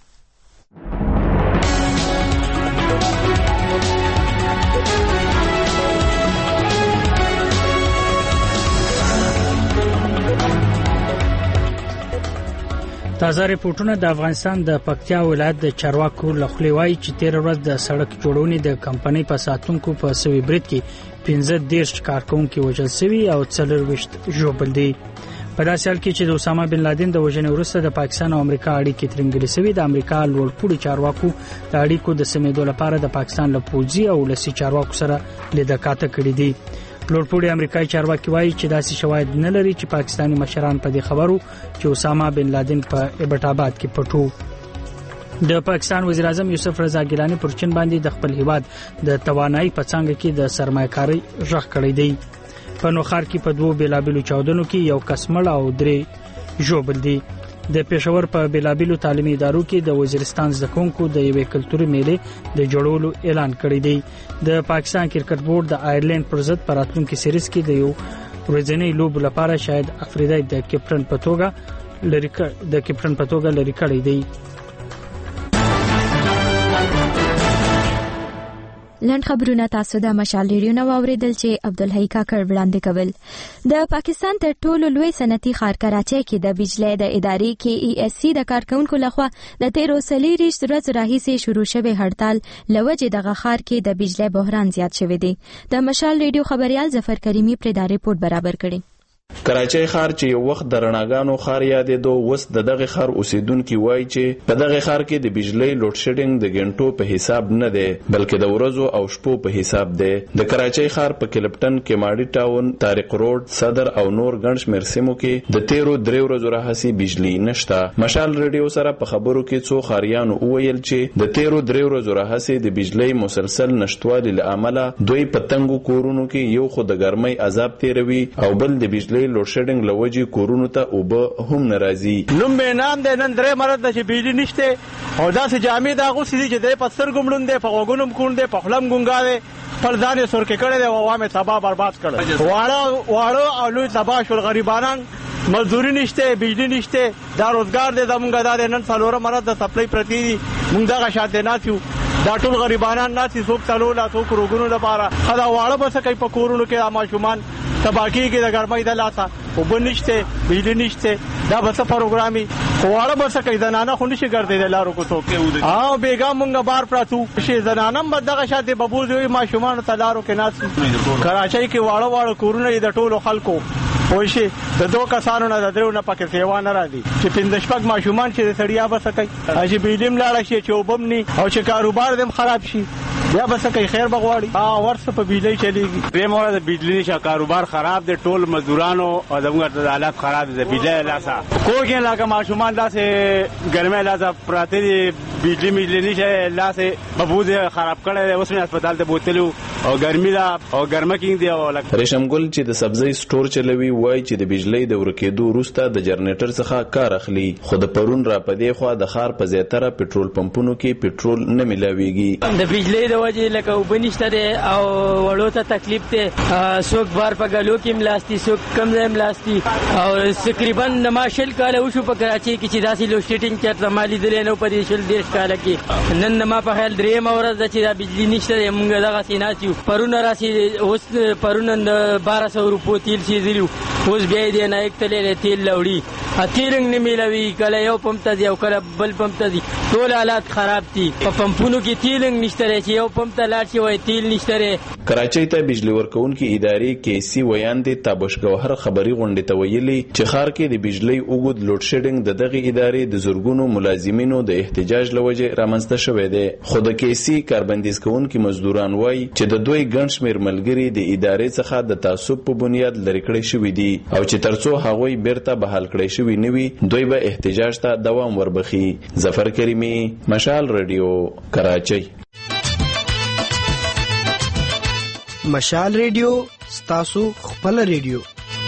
تازه ریپورتونه د افغانستان د پکتیا ولایت د چارواکو لخوا وایي چې تیر ورځ د سړک جوړونې د کمپنۍ په ساتونکو په سوي برید کې پنځه دېرش کارکونکي وژل شوي او څلورویشت ژوبل دي. په داسې حال کې چې د اسامه بن لادن د وژنې وروسته د پاکستان او امریکا اړیکې ترنګلې شوي، د امریکا لوړپوړي چارواکو د اړیکو د سمېدو لپاره د پاکستان له پوځي او ولسي چارواکو سره لیدکاته کړې دي. لوړپوړي امریکایي چارواکي وایي چې داسې شواهد نه لري چې پاکستاني مشران په دې خبرو چې اسامه بن لادن په ایبټ آباد کې پټو. د پاکستان وزیر اعظم یوسف رضا ګیلانی پر چین باندې د خپل هیواد د توانایي په څنګه کې د سرمایه‌کاري ژغ کړی دی. په نوخار کې په دوه بیلابلو چاودنو کې یو کس مړ او درې ژوبل دي. د پېښور په بیلابلو تعلیمي ادارو کې د وزیرستان زده کوونکو د یوې کلتوري میلې د جوړولو اعلان کړی دی. د پاکستان کرکټ بورډ د آیرلند پر ضد په راتلونکي سیریز کې د یو ورځنۍ لوبو لپاره شاید افریدی د کپټن په توګه لري د کپټن په توګه لري کړی دی. لنډ خبرونه تاسو د مشال ریډیو نو اوریدل چې عبدالحی کاکړ وړاندې کول. د پاکستان تر ټولو لوی صنعتي ښار کراچۍ کې د بجلی د ادارې کې ای اس سی د کارکونکو لخوا د تیرو څلېرویشت ورځو راهیسې شروع شوی هړتال له وجې دغه ښار کې د بجلی بحران زیات شوی دی. د مشال ریډیو خبريال ظفر کریمي پرې دا ریپورت برابر کړی. کراچۍ ښار چې یو وخت د رڼاګانو ښار یادېدو، اوس د دغه ښار اوسیدونکي وایي چې په دغه ښار کې د بجلی لوډ شیډینګ د غنټو په حساب نه دی بلکې د ورځو او شپو په حساب دی. د کراچۍ ښار په کلپټن، کیماډي ټاون، طارق روډ، صدر او نور ګڼ شمېر سیمو کې د تیرو درې ورځو راهیسې بجلی نشته. مشال ریډیو سره په خبرو کې څو ښاریانو وویل چې د تیرو درې ورځو راهیسې د بجلی مسلسل نشټوالي له امله دوی په تنګو کورونو کې یو خو د ګرمۍ عذاب تیروي او بل د بجلی لوډ شیډینګ لوجي کورونو ته اوبه هم ناراضي. نوم به نام ده نن درې مرد د چې بجلی نشته او داسې جامې دا غوسې دي چې د پستر ګمړون ده په وګونم کون ده په خلم ګونګا ده پر ځان سر کې کړي ده او عوامه تباہ برباد کړي. واړه واړه او لوی تباہ شول. غریبانان مزدوري نشته، بجلی نشته، دا روزګار ده زمونږ دا نن څلور مرد د سپلای پرتی دي. مونږ دا شاته ناتیو دا ټول غریبانان ناتي څوک تلول څوک روغونو لپاره خدا واړه بس کوي په کورونو کې ماشومان تباکی کې د ګرمۍ د لاسه او بنشته بجلی نشته. دا بس پروګرامي واړه بس کوي زنانه خو نشي ګرځي د لارو کو څوک او بیګا مونږ بار پراتو شي زنانم بدغه شاته ببوزوي ماشومان تلارو کې ناس. کراچۍ کې واړه واړه کورونه د ټولو خلکو وایي د دوه کسانو نه د درو نه پکې سیوا نه راځي چې پنځه شپږ ماشومان چې د سړیا بس کوي چې بجلی ملاړه شي چې وبم ني او چې کاروبار دم خراب شي بیا بس کوي خیر بغواړي ها ورڅ په بجلی چلیږي. به مور د بجلی نشه کاروبار خراب دي، ټول مزدورانو او دغه حالات خراب دي. بجلی لاسه کوګه لاګه ماشومان داسې ګرمه لاسه پراته دي، بجلی مجلی نشه لاسه ببوز خراب کړي. اوس په هسپتال ته بوتلو او ګرمي دا او ګرمه کې دی. او ریشمګل چې د سبزی سٹور چلوي وای چې د بجلی د ورکېدو وروسته د جنریټر څخه کار اخلي، خو د پرون را پدې خو د ښار په زیاتره پټرول پمپونو کې پټرول نه ملاويږي. د بجلی د وجې لکه وبنشته دي او وړو ته تکلیف ته څوک بار په غلو کې ملاستی څوک کم ځای ملاستی او تقریبا د ماشل کاله وشو په کراچۍ کې چې داسې لو شیټینګ چرته مالي دلې نو په دې شل ډیر کاله کې نن ما په خیال درې مورز چې دا بجلی نشته موږ دغه سیناسیو پرون راسي اوس پرون د بارہ سو روپو تیل شي زیلو اوس بیا یې د نایک تللی تیل لوړي تیل نه میلوي کله یو پمپ ته ځي او کله بل پمپ ته ځي ټول حالات خراب دي په پمپونو کې تیل نشته دی چې یو پمپ ته لاړ شي وایي تیل نشته دی. کراچۍ ته بجلی ورکوونکې ادارې کیسي ویاندې تابش ګوهر خبري غونډې ته ویلي چې ښار کې د بجلی اوږد لوډ شیډینګ د دغې ادارې د زرګونو ملازمینو د احتجاج له وجې رامنځته شوی دی. خو د کیسي کاربندیز کوونکي مزدوران وایي چې د دوی ګڼ شمېر ملګري د ادارې څخه د تعصب په بنیاد لرې کړی شوي دي او چې ترڅو هغوی بیرته بحال کړی شوي نه وي دوی به احتجاج ته دوام وربخي. ظفر کریمي، مشال رادیو، کراچۍ. مشال ریډیو ستاسو خپل ریډیو.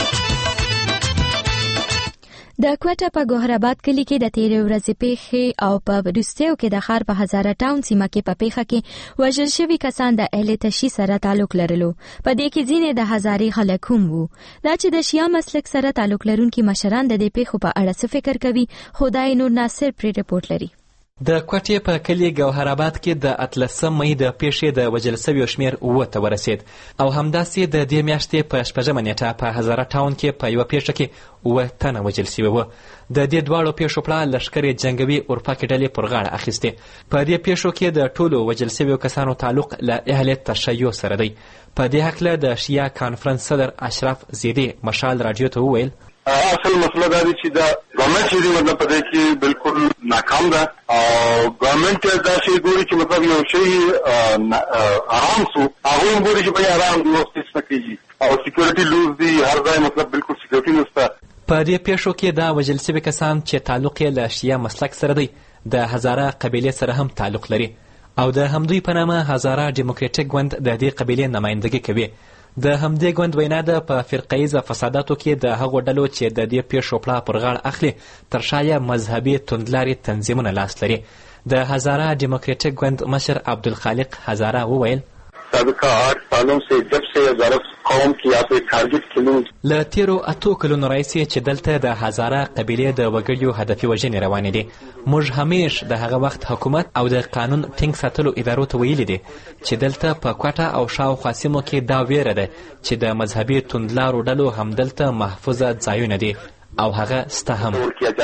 د کوټه په ګوهرآباد کلی کې د تیرې ورځې پیښې او په وروستیو کې د ښار په هزاره ټاون سیمه کې په پیښه کې وژل شوي کسان د اهل تشیع سره تعلق لرلو. په دې کې ځینې د هزارې خلک هم وو. دا چې د شیعه مسلک سره تعلق لرونکي مشران د دې پیښو په اړه څه فکر کوي، خدای نور ناصر پرې رپورټ لري. د کوټې په کلي ګوهرآباد کې د اتلسم مۍ د پیښې د وژل شویو شمېر اووه ته ورسېد او همداسې د دې میاشتې په شپږمه نیټه په هزاره ټاون کې په یوه پیښه کې اووه تنه وژل شوي وو. د دې دواړو پیښو پړه لښکرې جنګوي اورپکې ډلې پر غاړه اخیستې. په دې پیښو کې د ټولو وژل شویو کسانو تعلق له اهل تشیع سره دی. په دې هکله د شیعه کانفرنس صدر اشرف زیدی مشال راډیو ته وویل اصل مسله دا دی چې دا ګورنمنټ چې دی مطلب په دې کې بالکل ناکام ده او ګورنمنټ دا شی ګوري چې مطلب یو شی آرام سو هغه ګوري چې په آرام دی وخت څه کوي او سکیورټي لوز دی هر ځای مطلب بالکل سکیورټي نشته. په دې پیښو کې دا وژل شوي کسان چې تعلق یې له شیعه مسلک سره دی د هزاره قبیلې سره هم تعلق لري او د همدوی په نامه هزاره ډیموکراټیک ګوند د دې قبیلې نمایندګي کوي. د همدې ګوند وینا ده په فرقهیزه فساداتو کې د هغو ډلو چې د دې پیښو پړه پر غاړه اخلي تر شایه مذهبي توندلارې تنظیمونه لاس لري. د هزاره ډیموکراټیک ګوند مشر عبدالخالق هزاره وویل سابقہ آٹھ سالوں سے جب سے ہزارہ قوم کی آپ ټارګټ کړو له تیرو اتو کلونو راهیسې چې دلته د هزاره قبیلې د وګړیو هدفي وژنې روانې دي. موږ همیش د هغه وخت حکومت او د قانون ټینګ ساتلو ادارو ته ویلي دي چې دلته په کوټه او شاوخوا سیمو کې دا ویره ده چې د مذهبي توندلارو ډلو همدلته محفوظه ځایونه دي او هغه سته هم.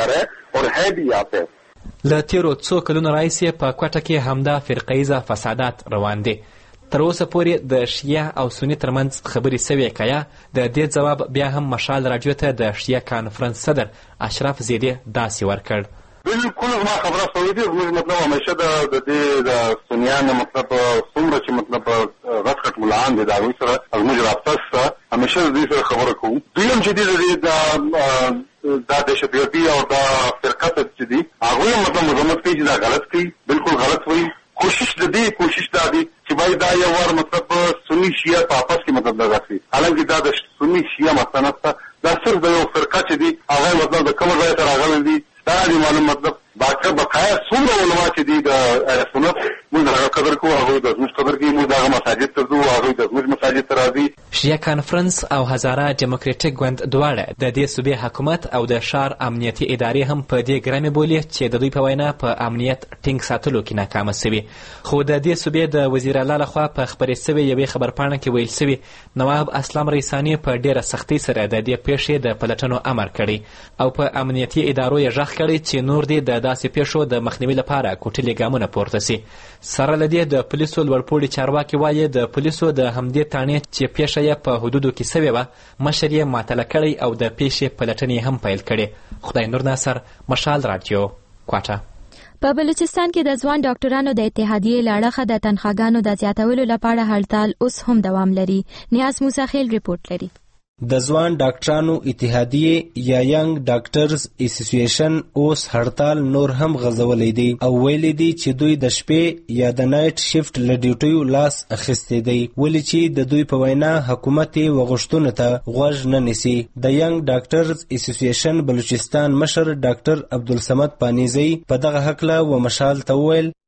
له تیرو څو کلونو راهیسې په کوټه کې همدا فرقهیزه فسادات روان دي. تر اوسه پورې د شیعه او سني ترمنځ خبرې سوې که یا د دې ځواب بیا هم مشال راډیو ته د شیعه کانفرنس صدر اشرف زیدی داسې ورکړ. بالکل زما خبره سوې دي زموږ مطلب همیشه د دې د سنیانو مطلب څومره چې مطلب غټ غټ ملایان دي د هغوی سره زموږ رابطه شته همیشه د دوی سره خبره کوو. دویم چې دي د دا دهشتګردي او دا فرقه چې دي هغوی مطلب مذمت کوي چې دا غلط کوي بالکل غلط وایي. کوشش د دې کوشش دا دی چې باید دا یو وار مطلب سنی شیعه په آپس کې مطلب دغه شي حالانکه دا د سنی شیعه مثلا نشته دا صرف د یو فرقه چې دي هغه مطلب د کوم ځای ته راغلي دي دا دی معلوم مطلب باقي بقایا څومره علما چې دي د سنت موږ هغه قدر کوو هغوی د زموږ قدر کوي موږ هغه مساجد ته ځو هغوی د زموږ مساجد ته راځي. شیعه کانفرنس او هزاره ډیموکراټیک ګوند دواړه د دې صوبې حکومت او د ښار امنیتي ادارې هم په دې ګرامې بولي چې د دوی په وینا په امنیت ټینګ ساتلو کې ناکامه سوي. خو د دې صوبې د وزیر اعلی لخوا په خپرې سوې یوې خبرپاڼه کې ویل سوي نواب اسلام ریساني په ډېره سختۍ سره د دې پیښې د پلټنو امر کړی او په امنیتي ادارو یې غږ کړی چې نور دې د داسې پیښو د مخنیوي لپاره کوټلي ګامونه پورته سي. سره له دې د پولیسو لوړپوړي چارواکي وایي د پولیسو د همدې تانې چې پیښه یې په حدودو کې سوې وه مشر یې معطله کړی او د پیښې پلټنې هم پیل کړې. خدای نور ناصر، مشال راډیو، کوټه. په بلوچستان کې د ځوان ډاکټرانو د اتحادیې له اړخه د تنخواګانو د زیاتولو لپاره هړتال اوس هم دوام لري. نیاز موسی خیل رپورټ لري. د ځوان ډاکټرانو اتحادیې یا ینګ ډاکټرز اسوسییشن اوس هړتال نور هم غځولی دی او ویلی دی چې دوی د شپې یا د نایټ شفت له ډیوټیو لاس اخیستی دی ولې چې د دوی په وینا حکومت یې وغوښتنو ته غوږ نه نیسي. د ینګ ډاکټرز اسوسییشن بلوچستان مشر ډاکټر عبدالصمد پانیزی په دغه هکله و مشال ته وویل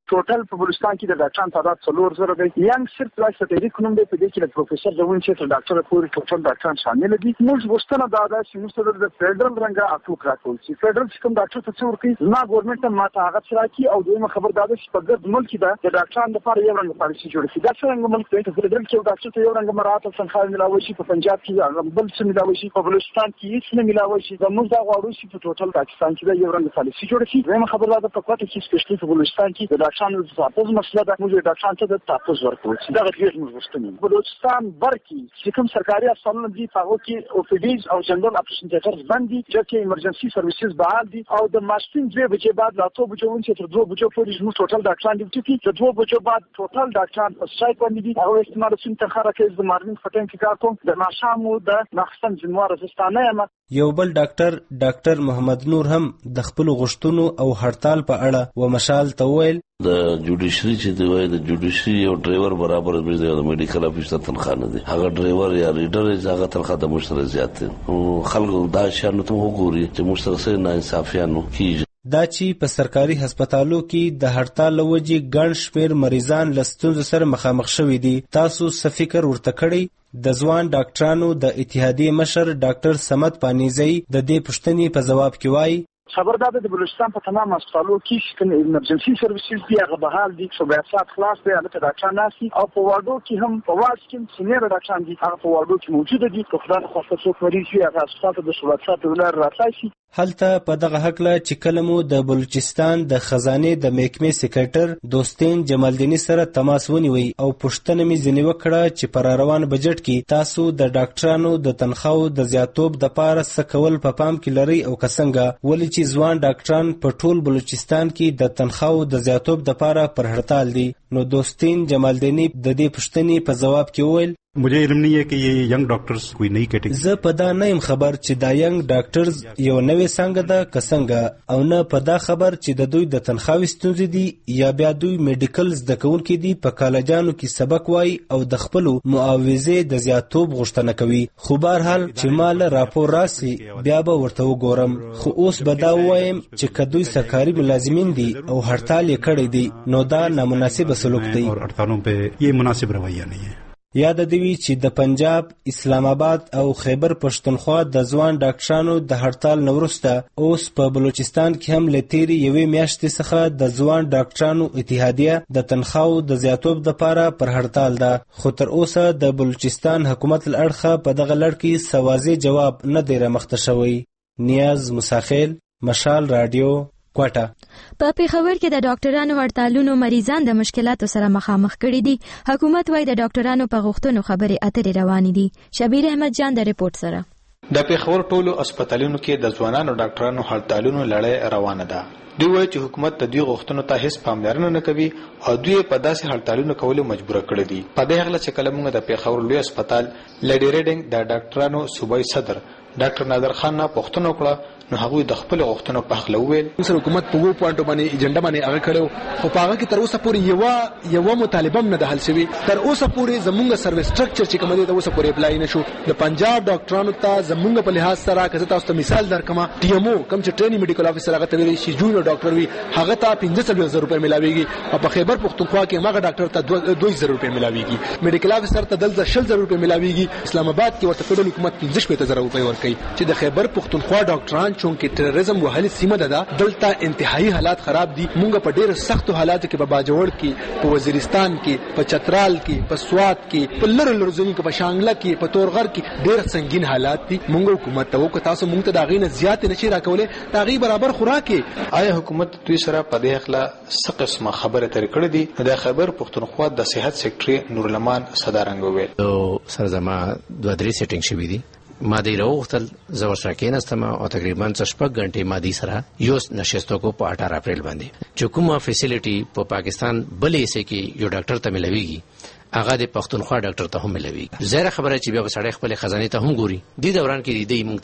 ټوټل په بلوچستان کې د ډاکټرانو تعداد څلور زره دی. ینګ صرف پلاس ستېریک نوم دی، په دې کې د پروفیسور زوین چې تر ډاکټر پورې ټوټل ډاکټران شامل دي. موږ غوښتنه دا ده چې موږ سره د فدرال رنګه اپروک راکول شي. فدرال چې کوم ډاکټر ته څه ورکوي زما ګورنمنټ ته ماته هغه څه راکړي. او دویمه خبر دا ده چې په ګرد ملک کې ده د ډاکټرانو لپاره یو رنګه پالیسي جوړه شي. دا څرنګه ملک دی چې فدرال کې یو ډاکټر ته یو رنګه مراعات او تنخواه ملاوي شي، په پنجاب کې هغه بل څه ملاوي شي، په بلوچستان کې هیڅ نه ملاوي شي. زموږ دا غواړو چې په ټوټل پاکستان کې د یو رنګه پالیسي جوړه شي. دویمه خبر دا ده په کوټه کې سپیشلی په بلوچستان کې د ډاکټرانو د تحفظ مسله ده. موږ ډاکټرانو ته د تحفظ ورکول شي. دا غوښتنه موږ غوښتنه. بلوچستان برکي چې کوم سرکاري هسپتالونه دي هغه کې او پی ډیز او جنرال اپریشن تیټرز باندې چې ایمرجنسي سرویسز بحال دي. او د ماسپین دوه بجې بعد لا اتو بجو ونڅ تر دوه بجو پورې موږ ټوټل ډاکټران ډیوټي کې د دوه بجو بعد ټوټل ډاکټران په سټرایک باندې دي. هغه استعمال سن تخره کې د مارنینګ فټن کې کار کوم د ماشامو د ناخستن جنوار زستانه یم. یو بل ډاکټر ډاکټر محمد نور هم د خپل غشتونو او هړتال په اړه و مشال ته ویل د جوډیشري چې دی وای د جوډیشري یو ډرایور برابر به د میډیکل افیسر تنخواه نه دی. هغه ډرایور یا ریډر هغه تنخواه د مشتری زیات دی. خلکو دا شانو ته وګوري چې مشتری سره ناانصافیانو کیږي. دا چې په سرکاري هسپتالو کې د هړتال لوجې ګڼ شمېر مریضان له ستونزو سره مخامخ شوي دي. تاسو څه فکر ورته کړی؟ د ځوان ډاکټرانو د اتحادیې مشر ډاکټر صمد پانیزی د دې پوښتنې په ځواب کې وایي خبردار د بلوچستان په تمام هسپتالو کې چې ایمرجنسي سرویسز دی هغه بحال دي. صبحات خلاص دی، البته ډاکټر ناسي او په واردو کې هم په واس کې سینیر ډاکټران دي هغه په واردو کې موجود دي. په خدای خاصه څوک مریض وي هغه هسپتال ته د صبحات ولر راتلای شي. هلته په دغه حکله چې کله مو د بلوچستان د خزانې د محکمې سکرټر دوستین جمالدیني سره تماس ونیوي او پوښتنه مې ځینې وکړه چې پر روان بجټ کې تاسو د ډاکټرانو د تنخواو د زیاتوب د پاره څه کول په پام کې لري او کسنګه ولې چې ځوان ډاکټران په ټول بلوچستان کې د تنخواو د زیاتوب د پاره پر هړتال دي. نو دوستین جمالدینی د دې پوښتنې په ځواب کې وویل मुझे علم नहीं है कि ये young doctors कोई नई कैटेगरी زه په دا نه يم خبر چې دا ینګ ډاکټرز یو نوې څنګه ده کسنګه او نه په دا خبر چې د دوی د تنخواوي ستونزې دي یا بیا دوی میډیکل زده کوونکي دي په کالجانو کې سبق وای او د خپل معاوضې د زیاتوب غوښتنه کوي. خو بهرحال چې مال راپور راسي بیا به ورته وګورم. خو اوس به دا وایم چې کدوې سرکاري ملازمین دي او هړتال یې کړی دی نو دا نامناسب سلوک دی اور هړتالوں پہ یہ مناسب رویہ نہیں ہے. یاد دی چې د پنجاب، اسلام آباد او خیبر پښتونخوا د ځوان ډاکټرانو د هړتال نورسته اوس په بلوچستان کې هم لتیری یوې میاشتې څخه د ځوان ډاکټرانو اتحادیه د تنخواو د زیاتوب د پاره پر هړتال ده. خو تر اوسه د بلوچستان حکومت لړخه په دغه لړ کې سوازي جواب نه دی رامخته شوی. نیاز مساخیل، مشال رادیو، کوټه. په پیښور کې د ډاکټرانو هړتالونو مریضان د مشکلاتو سره مخامخ کړي دي. حکومت وايي د ډاکټرانو په غوښتنو خبرې اترې روانې دي. شبیر احمد جان د ریپورت سره. د پیښور ټولو هسپتالونو کې د ځوانانو ډاکټرانو هړتالونو لړۍ روانه ده. دوی وایي چې حکومت د دوی غوښتنو ته هیڅ پاملرنه نه کوي او دوی په داسې هړتالونو کولو مجبور کړي دي. په دې اړه چې کله موږ د پیښور لوی هسپتال لډی ریډینګ د ډاکټرانو صوبایي صدر ډاکټر نادر خان نه پوښتنه وکړه نو هغه د خپل غوښتنو په حق لویل. سر حکومت په وو پوینټ باندې ایجنډا باندې هغه کړو خو هغه کې تر اوسه پورې یو یو مطالبه نه ده حل شوی. تر اوسه پورې زمونږ سرویس سټرکچر چې کوم دی تر اوسه پورې اپلای نشو. د پنجاب ډاکټرانو ته زمونږ په لحاظ سره که تاسو ته مثال درکمه ټي ام او کوم چې ټریننګ میډیکل افیسر هغه ته ویل شي جونیور ډاکټر وي هغه ته پنځه سوه روپۍ ملاويږي او په خیبر پښتونخوا کې هغه ډاکټر ته دوه سوه روپۍ ملاويږي. میډیکل افیسر ته دلته شل زره روپۍ ملاويږي. اسلام آباد کې ورته فدرال حکومت پنځه شپږ زره روپۍ ورکوي چې د خیبر پښتونخوا ډاکټران چونکه ټیرریزم وهلې سیمه ده دلته انتهایی حالات خراب دي. مونږ په ډېر سختو حالاتو کې په باجوړ کې په وزیرستان کې په چترال کې په سوات کې په لر لرزونی کې په شانګله کې په تورغر کې ډېر سنگین حالات دي. مونږ حکومت ته وکړو تاسو مونږ ته دا غینه زیات نشي راکولې دا غي برابر خوراکي. آیا حکومت دوی سره په دې اخلا څه قسمه خبره ترې کړې دي؟ د خیبر پښتونخوا د صحت سکرټري نورلمان صدارنګ وویل او سرزما دوه درې سیټینګ شوې دي. ما دی راوختل زور سره کېناستم او تقریبا شپږ غنټې ما دی سره یو نشستو کو په اټھارہ اپریل باندې چې کومه فیسیلیټي په پاکستان بلې سه کې یو ډاکټر ته ملويږي هغه د پښتونخوا ډاکټر ته هم ملويږي. زهره خبره چې بیا وسړی خپل خزانه ته هم ګوري. د دوران کې دی موږ ته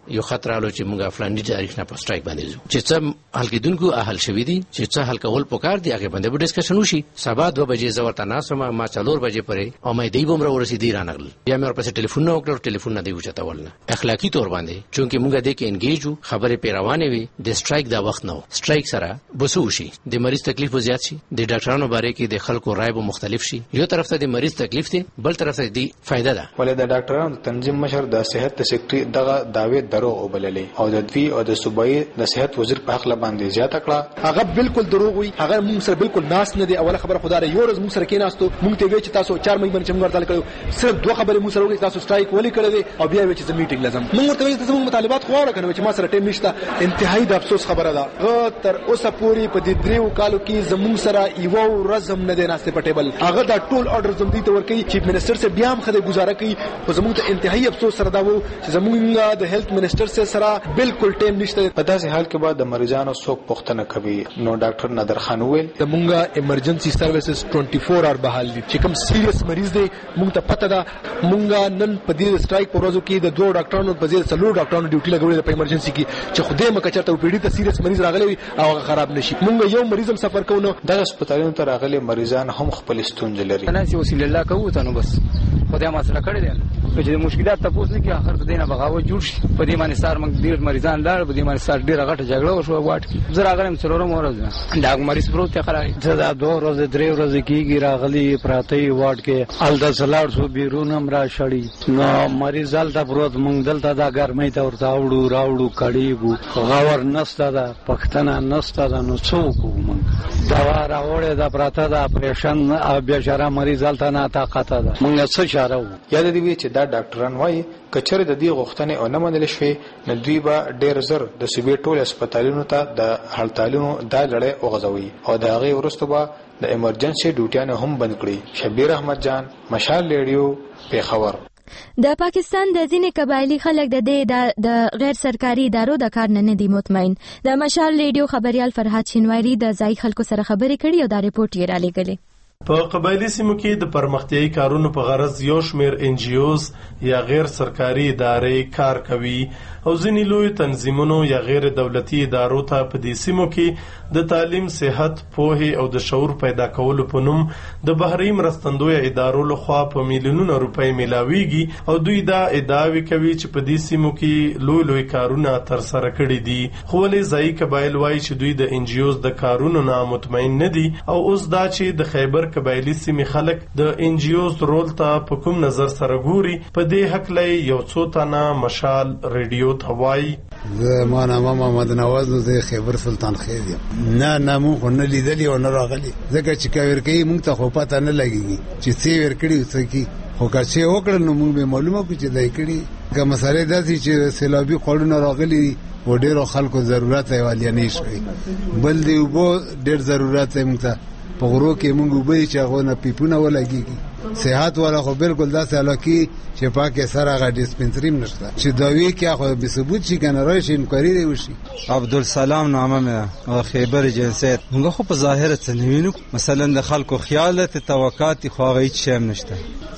یو خطر راغلو چې موږ فلاني تاریخ نه په سټرایک باندې ځو چې څه حل کېدونکو اهل شوي دي چې څه حل کول پکار دي هغه باندې به ډسکشن وشي. سبا دوه بجې زه ورته ناستم ما څلور بجې پورې او مې دی بم را ورسېدي رانغلل بیا مې ورپسې ټلیفون نه وکړ ټلیفون نه دی وچتول نه اخلاقی تور باندې چونکې موږ دې کې انګیج وو خبرې پیروانې وي د سټرایک دا وخت نه سټرایک سره بسو شي د مریض تکلیف زیات شي د ډاکټرانو باره کې د خلکو رائے به مختلف شي. یو طرف ته د مریض تکلیف دی بل طرف ته دی فائدہ ده. ولې د ډاکټرانو تنظیم مشر د صحت سکرټري دغه داوی دروغ وبللې او د دوی او د صوبایي د صحت وزیر په حق باندې زیاته کړه هغه بالکل دروغ وي. هغه موږ سره بالکل ناس نه دی. اوله خبره خدای یو ورځ موږ سره کې ناستو موږ ته وی چې تاسو چار مې باندې څنګه ورتل کړو صرف دوه خبرې موږ سره وکړي تاسو سټرایک ولې کړی دی او بیا وی چې میټینګ لازم موږ ورته وی چې موږ مطالبات خو راکنه چې ما سره ټیم نشته. انتهایی د افسوس خبره ده هغه تر اوسه پوری په دې دریو کالو کې زموږ سره یو ورځ هم نه دی ناشته په ټیبل. هغه دا ټول آرډر زم دي ته ورکي چیف منسٹر سے بیا هم خدای گزاره کوي خو زموږ ته انتهایی افسوس سره دا وو چې زموږ د هیلث منسٹر سے سره بالکل ټیم نشته. په داسې حال کې بعد د مریضانو څوک پوښتنه کوي نو ډاکټر نادر خان وویل زموږ ایمرجنسي سرویسز چوبیس اور بحال دي چې کوم سیریس مریض دی موږ ته پته ده. موږ نن په دې سټرایک په ورځو کې د دوه ډاکټرانو په ځای څلور ډاکټرانو ډیوټي لګولې په ایمرجنسي کې چې خدای مکه چرته په دې ته سیریس مریض راغلی وي او هغه خراب نشي. موږ یو مریض هم سفر کوو نو دغه هسپتالونو ته راغلي مریضان هم خپل ستونزې لري. نه چې وسیله الله کوو ته نو بس خدای ما سره کړی دی چې مشکلات تاسو نه کې اخر د دینه بغاوت جوړ شي. په دې باندې سار موږ ډیر مریضان لار په دې باندې سار ډیر غټه جګړه وشو واټ کې زه راغلم څلورم ورځ دا مریض پروت ته خلای دا دوه ورځې درې ورځې کېږي راغلي پراته واټ کې ال د سلاړ سو بیرون هم را شړی نو مریض دلته پروت موږ دلته دا ګرمۍ ته ورته وړو راوړو کړیږو غور نسته دا پښتنه نسته دا نو څوک موږ دوا راوړې دا پراته دا اپریشن بیچاره مریض دلته نه طاقت ده موږ څه چاره وو. یاد دی چې دا ډاکټران وایي کچره د دې غوښتنې او نه منل شوې نو دوی به ډېر زر د صوبې ټول هسپتالونو ته د هړتالونو دا لړۍ وغځوي او د هغې وروسته به د ایمرجنسي ډیوټیانې هم بند کړي. شبیر احمد جان مشال ریډیو پیښور. د پاکستان د ځینې قبایلی خلک د دې د غیر سرکاري ادارو د کار نه دي مطمئن. د مشال ریډیو خبريال فرحات شینواری د ځای خلکو سره خبرې کړي او دا ریپورت یې را لېږلی. په قبایلی سیمو کې د پرمختیايي کارونو په غرض یو شمېر ان جی اوز یا غیر سرکاري ادارې کار کوي او ځینې لوی تنظیمونو یا غیر دولتي ادارو ته په دې سیمو کې د تعلیم، صحت، پوهې او د شعور پیدا کولو په نوم د بهري مرستندوی ادارو لخوا په میلیونونو روپۍ میلاویږي او دوی دا ادعاوې کوي چې په دې سیمو کې لوی لوی کارونه ترسره کړي دي. خو ولې ځایي قبایل وایي چې دوی د ان جی اوز د کارونو نه مطمئن نه دي او اوس دا چې د خیبر قبایلی سیمې خلک د ان جی اوز رول ته په کوم نظر سره ګوري په دې حق لای یو څو تنه مشال ریډیو ته وایي. زه ما نامه محمد نواز نو زه خیبر سلطان خیز یم. نه نه مونږ خو نه لیدلی او نه راغلی ځکه چې کا ورکوي مونږ ته خو پته نه لګېږي چې څه ورکړي څه کې خو که څه وکړل نو مونږ به معلومه کړو چې دی کړي. که مسئلې داسې چې سیلابي خوړونه راغلي و ډېرو خلکو ضرورت یې والیانې شوی بل د اوبو ډېر ضرورت یې مونږ ته په غرو کې مونږ اوبه چې هغه نه پیپونه ولګېږي. صحت والا خو بالکل داسې علاقې چې پاکې سره هغه ډسپنسري هم نشته چې داوی کې خو به ثبوت شي که نه راشي انکوایري دې وشي. عبدالسلام نامه مې او خیبر جنسیت موږ خو په ظاهره څه نه وینو مثلا د خلکو خیالت توقعات خو هغه هیڅ شی هم نشته.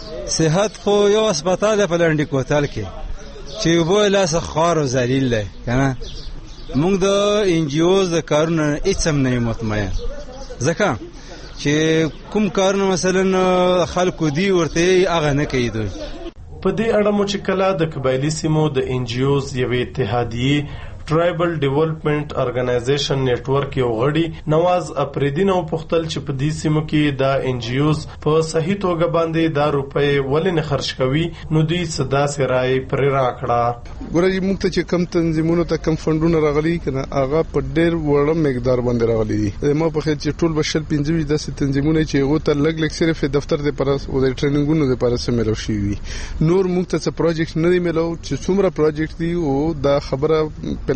صحت خو یو هسپتال په لنډي کوتل کې چې اوبه لاسه خوار او ذلیل دی که نه موږ د ان جی اوز د کارونه هیڅ هم نه یو مطمئن ځکه چې کوم کارونه مثلا خلکو دی ورته هغه نه کوي. دوی په دې اړه مو چې کله د قبایلی سیمو د ان جی اوز یوې اتحادیې ټرایبل ډیولپمنٹ ارګنایزیشن نیټورک یو غړي نواز افریدی نو پختل چې په دې سیمو کې دا ان جی اوز په صحیح توګه باندې دا روپۍ ولې نه خرج کوي نو دوی صدا سرای پر راکړه. ګورې موږ ته چې کم تنظیمونو ته کم فندونه راغلي کنه هغه په ډېر وړه مقدار باندې راغلي دي. ما په خیر چې ټول بشل پنځه داسې تنظیمونه چې هغه ته لګ لګ صرف دفتر د پرس او د ټریننګونو د پرس ملو شي وي نور موږ ته څه پروجیکټ نه دی ملو چې څومره پروجیکټ دی او دا خبره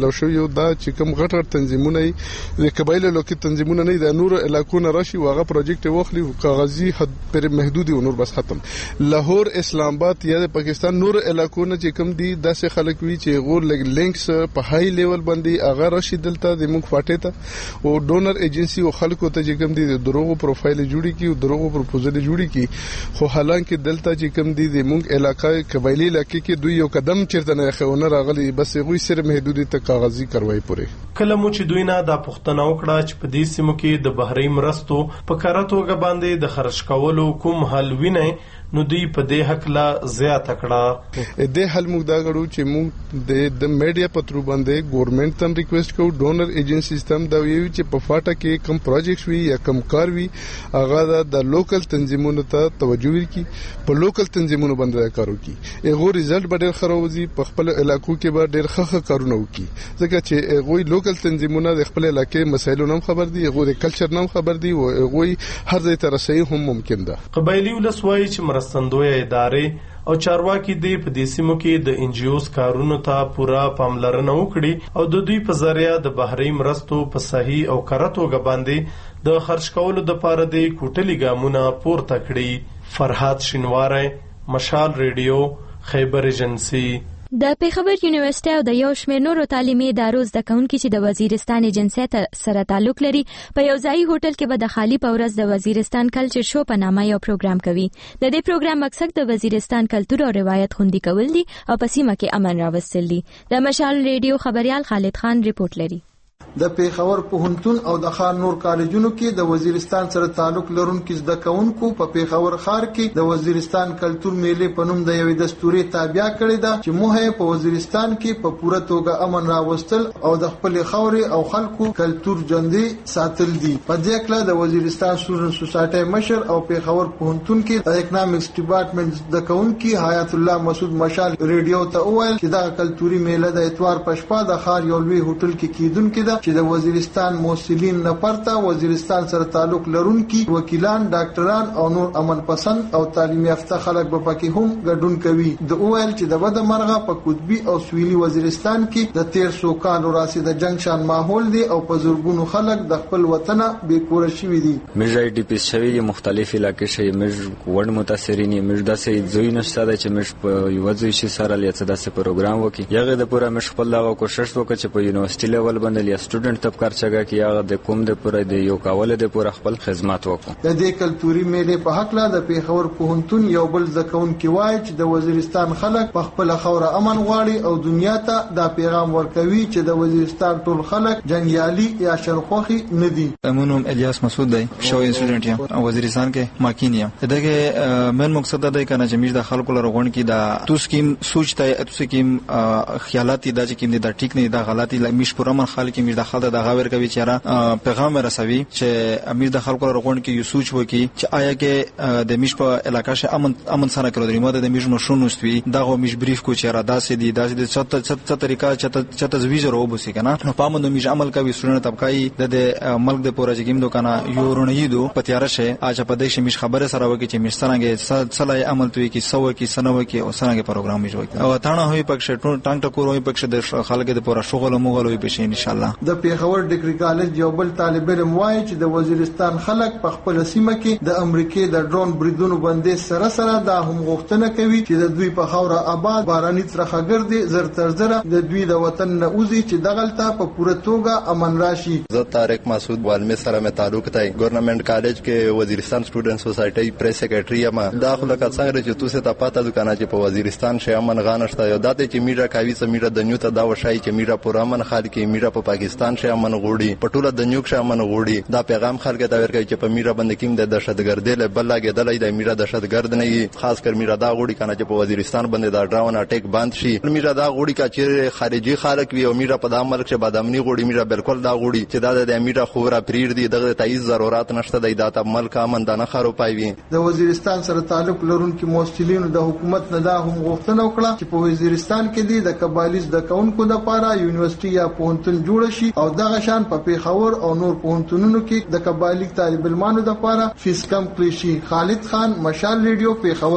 ملاو شوی یو دا چې کوم غټ غټ تنظیمونه د قبایل لوکي تنظیمونه نه د نور علاقو نه راشي واغه پروجیکټ وخلی کاغذي حد پر محدودي او نور بس ختم. لاهور اسلام آباد یا د پاکستان نور علاقو نه چې کوم دي داسې خلک وی چې غور لګ لینکس په هاي لیول باندې اغه راشي دلته د موږ فاټه ته او ډونر ایجنسی او خلکو ته چې کوم دي د دروغو پروفایل جوړي کی او دروغو پروپوزل جوړي کی خو حالانکه دلته چې کوم دي د موږ علاقې قبایلی علاقې کې دوی یو قدم چیرته نه خونه راغلي بس غوي سره محدودي ته کاغذي کاروایی پوره کله مو چې دوی نه د پښتنو کړه چې په دې سیمو کې د بهري مرستو په کاراتوګه باندې د خرج کولو کوم حل ویني نو دوی په دې حق لا زیات کړه د حل موږ دا غړو چې موږ د د میډیا پترو باندې ګورنمنت تم ریکوست کوو ډونر ایجنسی سیستم دا ویوي چې په فاټه کې کم پروجیکټس وي یا کم کار وي هغه د لوکل تنظیمونو ته توجه ورکړي په لوکل تنظیمونو باندې کار وکړي هغه ریزلټ به ډېر خروزي په خپل علاقو کې به ډېر ښه کارونه وکړي ځکه چې هغه لوکل تنظیمونه د خپل علاقې مسایلو نم خبر دي هغه د کلچر نم خبر دي او هغه هر ځای ته رسېږي هم ممکن ده. قبایلی ولسوای چې مرستندوی ادارې او چارواکي دې په دې سیمو کې د انجیوز کارونو ته پوره پاملرنه وکړي او د دوی په ذریعہ د بهري مرستو په صحیح او کره توګه باندې د خرج کولو د پاره د کوټلي ګامونه پورته کړي. فرحات شینواری، مشال ریډیو، خیبر ایجنسی. د پیښور یونیورسيټي او د یو شمېر نورو تعلیمي ادارو زده کوونکي چې د وزیرستان ایجنسی سره تعلق لري په یو ځایي هوټل کې به د خالی په ورځ د وزیرستان کلچر شو په نامه یو پروګرام کوي. د دې پروګرام مقصد د وزیرستان کلتور او روایت خوندي کول دي او په سیمه کې امن راوستل دي. د مشال ریډیو خبريال خالد خان ریپورت لري. د پیښور پوهنتون او د خان نور کالجونو کې د وزیرستان سره تعلق لرونکو زده کوونکو په پیښور ښار کې د وزیرستان کلتور میلې په نوم د یوې دستوري تابع کړې ده چې موږ په وزیرستان کې په پوره توګه امن راوستل او د خپل خاورې او خلکو کلتور ژوندۍ ساتل دي. په دې کله د وزیرستان سټوډنټ سوسایټي مشر او پیښور پوهنتون کې د اکونومکس ډپارټمنټ د کونکي حیات الله مسعود مشال ریډیو ته وویل چې دا کلتوري میله د اتوار په شپه د ښار یو لوی هوټل کې کیدونکې ده چې د وزیرستان مسؤلین نه پرته وزیرستان سره تعلق لرونکي وکیلان، ډاکټران او نور امن پسند او تعلیم یافته خلک به پکې هم ګډون کوي. د اویل چې د بده مرغه په قطبي او سویلي وزیرستان کې د تیر سو کال راسي د جنگ شان ماحول دی او په زورګونو خلک د خپل وطن بې کور شوي دي. مې ډي پی شوی مختلف علاقې شي مې وړ متاثرین مې داسې ځوی نشته چې مې په یو ځای شي سره لیاڅ داسې پروګرام وکي یغه د پوره مې خپل لا کوشش وکړ چې په یونیورسيټي لیول باندې یا سټوډنټ تب کارچګه کې هغه د کوم د پوره د یو کاوله د پوره خپل خدمات وکړو. د دې کلتوري میلې په حق لا د پیښور پوهنتون یو بل ځکون کې وایي چې د وزیرستان خلک په خپل خوره امن غواړي او دنیا ته دا پیغام ورکوي چې د وزیرستان ټول خلک جنگیالي یا شرخوخي نه دي. منوم الیاس مسعود دی شوی سټوډنټ یم وزیرستان کې ماکین یم. دغه من مقصد دا دی کنه چې موږ د خلکو لپاره غوڼ کې دا تو سکیم سوچته اتو سکیم خیالات دا چې کوم دا ټیک نه دا غلطي لمیش پرمن خلک موږ د خلک د غاور کوي چې پیغام رسوي چې امیر د خلکو رغون کې یو سوچ وکي چې آیا کې د میش په علاقې شه امن امن سره کړو د ماده د میش مشون نوستوي دا غو میش بریف کو چې را داسې دي داسې د څه څه طریقه چې چې تزویج رو بوسي کنه نو پامن میش عمل کوي سټوډنټ طبقای د ملک د پوره جګیم دوکانه یو رونیدو پتیار شه اج په دې شمیش خبره سره وکي چې میش څنګه څلای عمل توي کې سو کې سنو کې او څنګه پروګرام میش وکي او تانه هوی پکښه ټانګ ټکور هوی پکښه د خلک د پوره شغل مغول وي پښه ان شاء الله. د پیښور ډیګری کالج یو بل طالب علم وایي چې د وزیرستان خلک په خپل سیمه کې د امریکای د ډرون بریدونو باندې سره سره دا هم غوښتنه کوي چې د دوی په خوره آباد باراني ترخه ګرځي زر تر زر د دوی د وطن نه اوزي چې دغلته په پوره توګه امن راشي. زه طارق مسعود والمی سره مې تعلق دی ګورنمنت کالج کې وزیرستان سټوډنټ سوسایټي پریس سیکریټری یم. دا خو لکه څنګه چې تاسو ته پاته دکانه چې په وزیرستان شې امن غانشته یو دته چې میډیا کوي چې میډیا د نیو ته دا وشای چې میډیا پور امن خال کې میډیا په پاکستان شې امن غوړي په ټوله د نیو شه امن غوړي. دا پیغام خلک ته ورکوي چې په میډیا باندې کیم د دهشتګردۍ له بل لاګېدلې د میډیا دهشتګرد نه وي خاص کر میډیا دا غوړي کنه چې په وزیرستان باندې دا ډراون اٹیک بند شي. میډیا دا غوړي کا چې خارجي خلک وي او میډیا په د ملک شه بادامني غوړي میډیا بالکل دا غوړي چې دا د میډیا خورا پریر دي دغه تایید ضرورت نشته د داتا ملک امن دانه خارو پایوي. د وزیرستان سره تعلق لرونکو مسؤلینو د حکومت نه دا هم غوښتنه وکړه چې په وزیرستان کې دي د قبایلیز د کونکو د پاره یونیورسيټي یا پوهنتون جوړ شي او دغه شان په پیښور او نور پوهنتونونو کې د قبایلی طالب علمانو د پاره فیس کم کړی شي. خالد خان، مشال ریډیو، پیښور.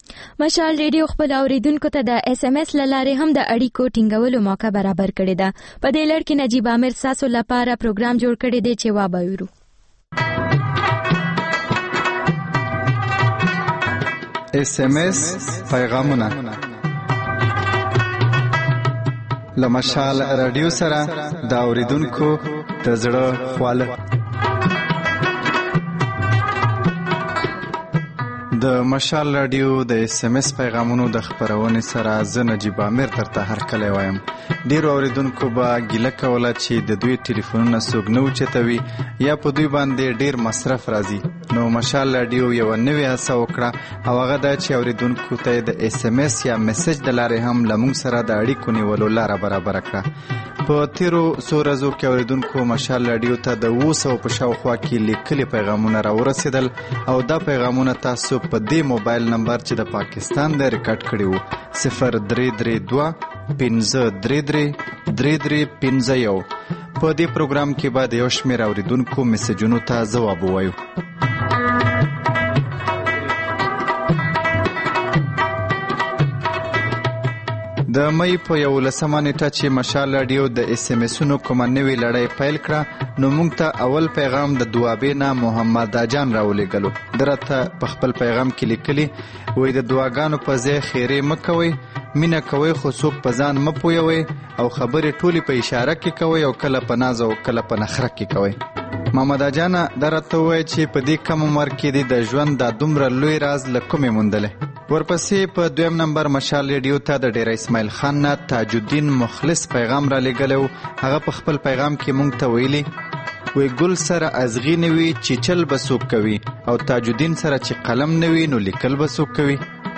مشال ریډیو خپل اوریدونکو ته د اس ام اس لاره هم د اړیکو ټینګولو موقع برابر کړې ده. په دې لړ کې نجیب عامر ساسو لپاره پروګرام جوړ کړی دی چې وابورو. اس ام اس پیغامونه لمشال رادیو سره د اوریدونکو د زړه خواله. د مشال رادیو د اس ام اس پیغامونو د خبرونې سره زه نجیب عامر درته هرکلی وایم. ډیرو اوریدونکو به ګیله کوله چې د دوی ټلیفونونه څوک نه اوچتوي یا په دوی باندې ډیر مصرف راځي. نو مشال رادیو یوه نوې هڅه وکړه او هغه دا چې اوریدونکو ته د اس ام اس یا میسج د لارې هم له موږ سره د اړیکو نیولو لاره برابره کړه. په تیرو څو ورځو کې اوریدونکو مشال رادیو ته د اوه سوو په شاوخوا کې لیکلي پیغامونه راورسېدل او دا پیغامونه تاسو په دې موبایل نمبر چې د پاکستان د ریکارډ کړي وو صفر درې درې دوه پنځه درې درې درې درې پنځه یو. په دې پروګرام کې به د یو شمېر اوریدونکو میسجونو ته ځواب ووایو. د مئی په یولسمه نیټه چې مشال رادیو د اس ام اسونو کومه نوې لړۍ پیل کړه نو موږ ته اول پیغام د دوابې نه محمد اجان راولېږلو. ده راته په خپل پیغام کې لیکلي وایي د دعاګانو په ځای خیرې مه کوئ، مینه کوئ خو څوک په ځان مه پویوئ او خبرې ټولې په اشاره کې کوئ او کله په ناز او کله په نخره کې کوئ. محمد اجانه ده راته ووایي چې په دې کم عمر کې دې د ژوند دا دومره لوی راز له کومې موندلی. ورپسې په دویم نمبر مشال ریډیو ته د ډیر اسماعیل خان نه تاج الدین مخلص پیغام را لېږلی. هغه په خپل پیغام کې موږ ته ویلي وی ګل سره ازغي نه وي چې چل به څوک کوي او تاج الدین سره چې قلم نه وي نو لیکل به څوک کوي.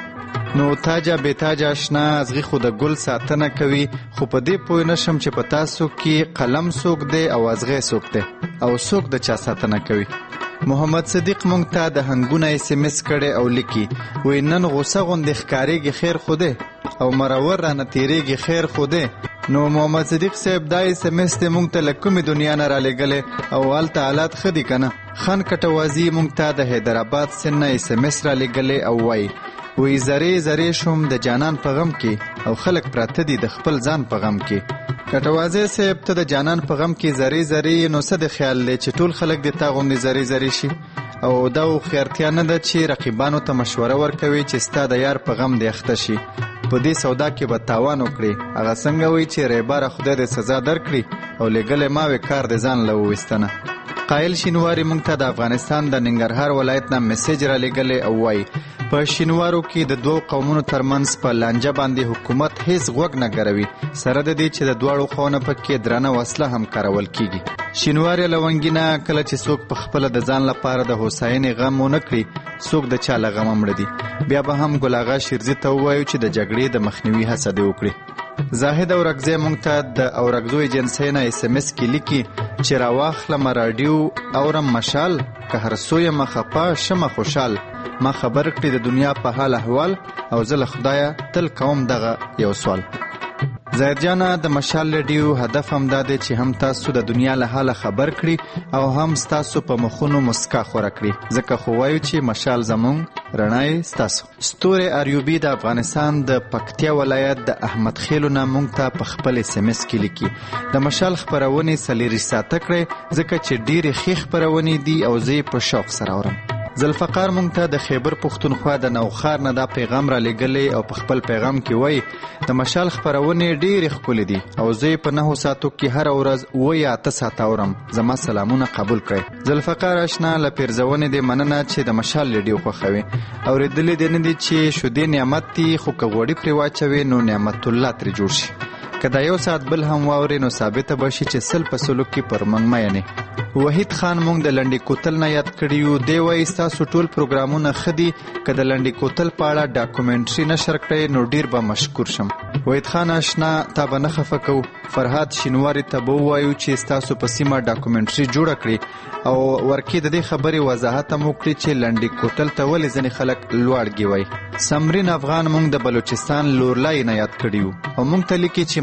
نو تاجه بې تاجه اشنا ازغي خو د ګل ساتنه کوي خو په دې پوه نشم چې په تاسو کې قلم څوک دی او ازغی څوک دی او څوک د چا ساتنه کوي. محمد صدیق مونږ ته د هنګونه اس ام اس کړي او لیکي وی نن غوسه غوندې ښکارېږي خیر خو دی او مرور رانه تیریږي خیر خو دی. نو محمد صدیق صاحب دا اس ام اس دی مونږ ته له کومې دنیا نه رالیږلی او هلته حالات ښه دي که نه. خان کټوازي مونږ ته د حیدرآباد سن نه اس ام اس رالیږلی او وایي وی زرې زرې شوم د جانان په غم کې او خلک پراته دي د خپل ځان په غم کې. کټوازی صاحب ته د جانان په غم کې زری زری نو څه د خیال دی چې ټول خلک د تا غوندې زری زری شي او دا هوښیارتیا نه ده چې رقیبانو ته مشوره ورکوي چې ستا د یار په غم دې اخته شي. په دې سودا کې به تاوان وکړي. هغه څنګه وایي چې ریباره خدای دې سزا درکړي او لېږلی ما وې کار د ځان له وویستنه. قایل شینواري مونږ ته د افغانستان د ننګرهار ولایت نه میسج را لېږلی او وایي په شینوارو کې د دوو قومونو ترمنځ په لانجه باندې حکومت هیڅ غوږ نه ګروي سره د دې چې د دواړو خواونه پکې درانه وسله هم کارول کیږي. شینواري لونګینه کله چې څوک په خپله د ځان لپاره د هوساینې غم ونه کړي څوک د چا له غمه مړه دي. بیا به هم ګل اغا شیرزي ته ووایو چې د جګړې د مخنیوي هڅه دې وکړي. زاهد اورکزی مونږ ته د اورکزو ایجنسۍ نه اس ام اس کې لیکي چې راواخلم راډیو اورم مشال که هر سویه مه خفه شمه خوشحال ما خبر کړي د دنیا په حال احوال او زه له خدایه تل کوم دغه یو سوال. زاهد جانه د مشال ریډیو هدف هم دا دی چې هم تاسو د دنیا له حاله خبر کړي او هم ستاسو په مخونو مسکا خوره کړي ځکه خو وایو چې مشال زمونږ رڼا یې ستاسو. ستوري اریوبي د افغانستان د پکتیا ولایت د احمد خیلو نه مونږ ته په خپل اس ام اس کې لیکي د مشال خپرونې څلېرویشت ساعته کړئ ځکه چې ډېرې ښې خپرونې دي او زه یې په شوق سره اورم. ذوالفقار مونږ ته د خیبر پښتونخوا د نوخار نه دا پیغام را لېږلی او په خپل پیغام کې وایي د مشال خپرونې ډېرې ښکلې دي او زه یې په نهو ساعتو کې هره ورځ اوه یا اته ساعته اورم. زما سلامونه قبول کړئ. ذوالفقار اشنا له پیرزونې دې مننه چې د مشال ریډیو خوښوي. اورېدلې دې نه دي چې شودې نعمت دي خو که غوړي پرې واچوي نو نعمت الله ترې جوړ شي. که دا یو ساعت بل هم واوري نو ثابته به شي چې سل په سلو کې پر موږ مینې. وحید خان مونږ د لنډې کوتل نه یاد کړي یو. دی وایي ستاسو ټول پروګرامونه ښه دي که د لنډې کوتل په اړه ډاکومنټري نشر کړئ نو ډېر به مشکور شم. وحید خان اشنا تا به نه خفه کوو. فرهاد شینواري ته به ووایو چې ستاسو په سیمه ډاکومنټري جوړه کړي او ورکې د دې خبرې وضاحت هم وکړي چې لنډې کوتل ته ولې ځینې خلک لواړګي وایي. سمرین افغان مونږ د بلوچستان لورلای نه یاد کړي یو او مونږ ته لیکي چې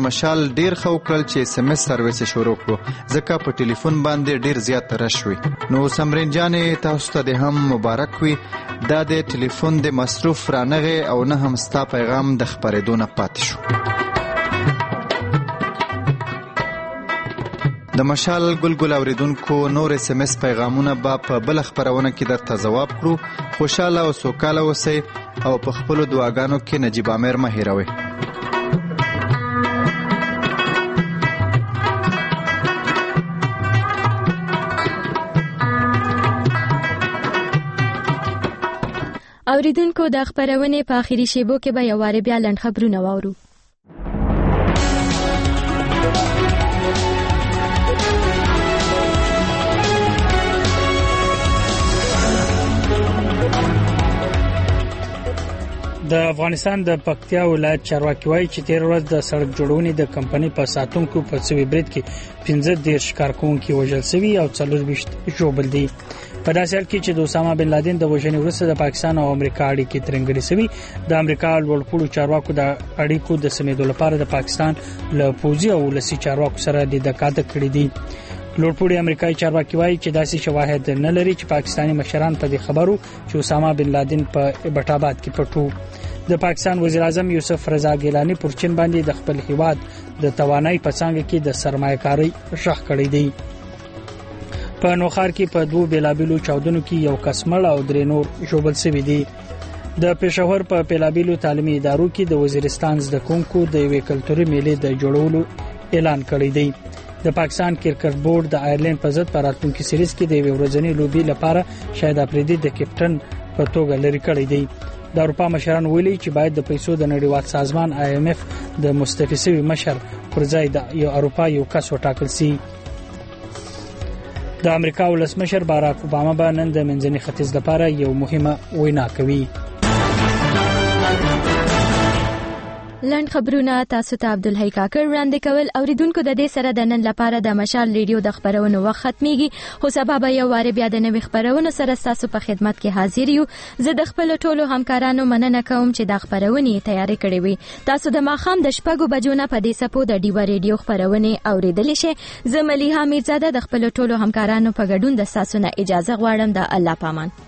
مشال ډیر خو کړل چې اس ام اس سرویس شروع کړو ځکه په ټلیفون باندې ډیر زیات رش وي. نو سمرین جانې تاسو ته د هم مبارک وي. دا د ټلیفون د مصروف رانغه او نه هم ستا پیغام د خبرېدو نه پاتې شو. د مشال ګلګل اوریدونکو نور اس ام اس پیغامونه به په بل خبرونه کې درته جواب کړو. خوشاله او سوکاله اوسئ او په خپل دعاګانو کې نجیب امیر مه هیروئ. اوریدونکو د خبرونه په اخیری شیبو کې به یو واره بیا لنډ خبرونه واورو. د افغانستان د پکتیا ولایت چارواکي وایي چې تیر ورځ د سړک جوړونې د کمپنۍ په ساتونکو په سوي برید کې پنځه دیرش کارکونکي وژل شوي او څلور ویشت ژوبل دي. په داسې حال کې چې د اسامه بن لادن د وژنې وروسته د پاکستان او امریکا اړیکې ترنګلې شوي، د امریکا لوړپوړو چارواکو د اړیکو د سمېدو لپاره د پاکستان له پوځي او ولسي چارواکو سره د دکاتره کړې دي. لوړپوړي امریکایي چارواکي وایي چې داسې شواهد نه لري چې پاکستاني مشران په دې خبرو چې اسامه بن لادن په ابټاباد کې پټو. د پاکستان وزیر اعظم یوسف رضا ګیلانی پر چین باندې د خپل هیواد د توانایي په څنګه کې د سرمایه‌کاري شخ کړی دی. په نوخار کې په دوه بیلابیلو چاودنو کې یو کس مړ او درې نور ژوبل شوي دي. د پېښور په بیلابیلو تعلیمي ادارو کې د وزیرستان زده کوونکو د یوې کلتوري میلې د جوړولو اعلان کړی دی. د پاکستان کرکټ بورډ د آیرلند په ضد په راتلونکي سیریز کې د یوې ورځنۍ لوبي لپاره شاهد افریدي د کپټن په توګه لري کړی دی. د اروپا مشران ویلي چې باید د پیسو د نړیوال سازمان آی ایم اف د مستعفي شوي مشر پر ځای د یو اروپا یو کس وټاکل شي. د امریکا ولسمشر باراک اوباما به نن د منځني ختیځ لپاره یو مهمه وینا کوي. لنډ خبرونه تاسو ته عبدالحی کاکر وړاندې کول. اوریدونکو د دې سره د نن لپاره د مشال ریډیو د خبرونو وخت ختميږي، خو سبا به یو واره بیا د نوې خبرونو سره تاسو په خدمت کې حاضر یو. زه د خپل ټولو همکارانو مننه کوم چې د خبرونې تیاری کړې وي. تاسو د ماخام د شپږو بجو نه په دې سپو د ډیوا ریډیو خبرونه اوریدلی شئ. زه ملیحه میرزاده د خپل ټولو همکارانو په ګډون د تاسو نه اجازه غواړم. د الله پامان.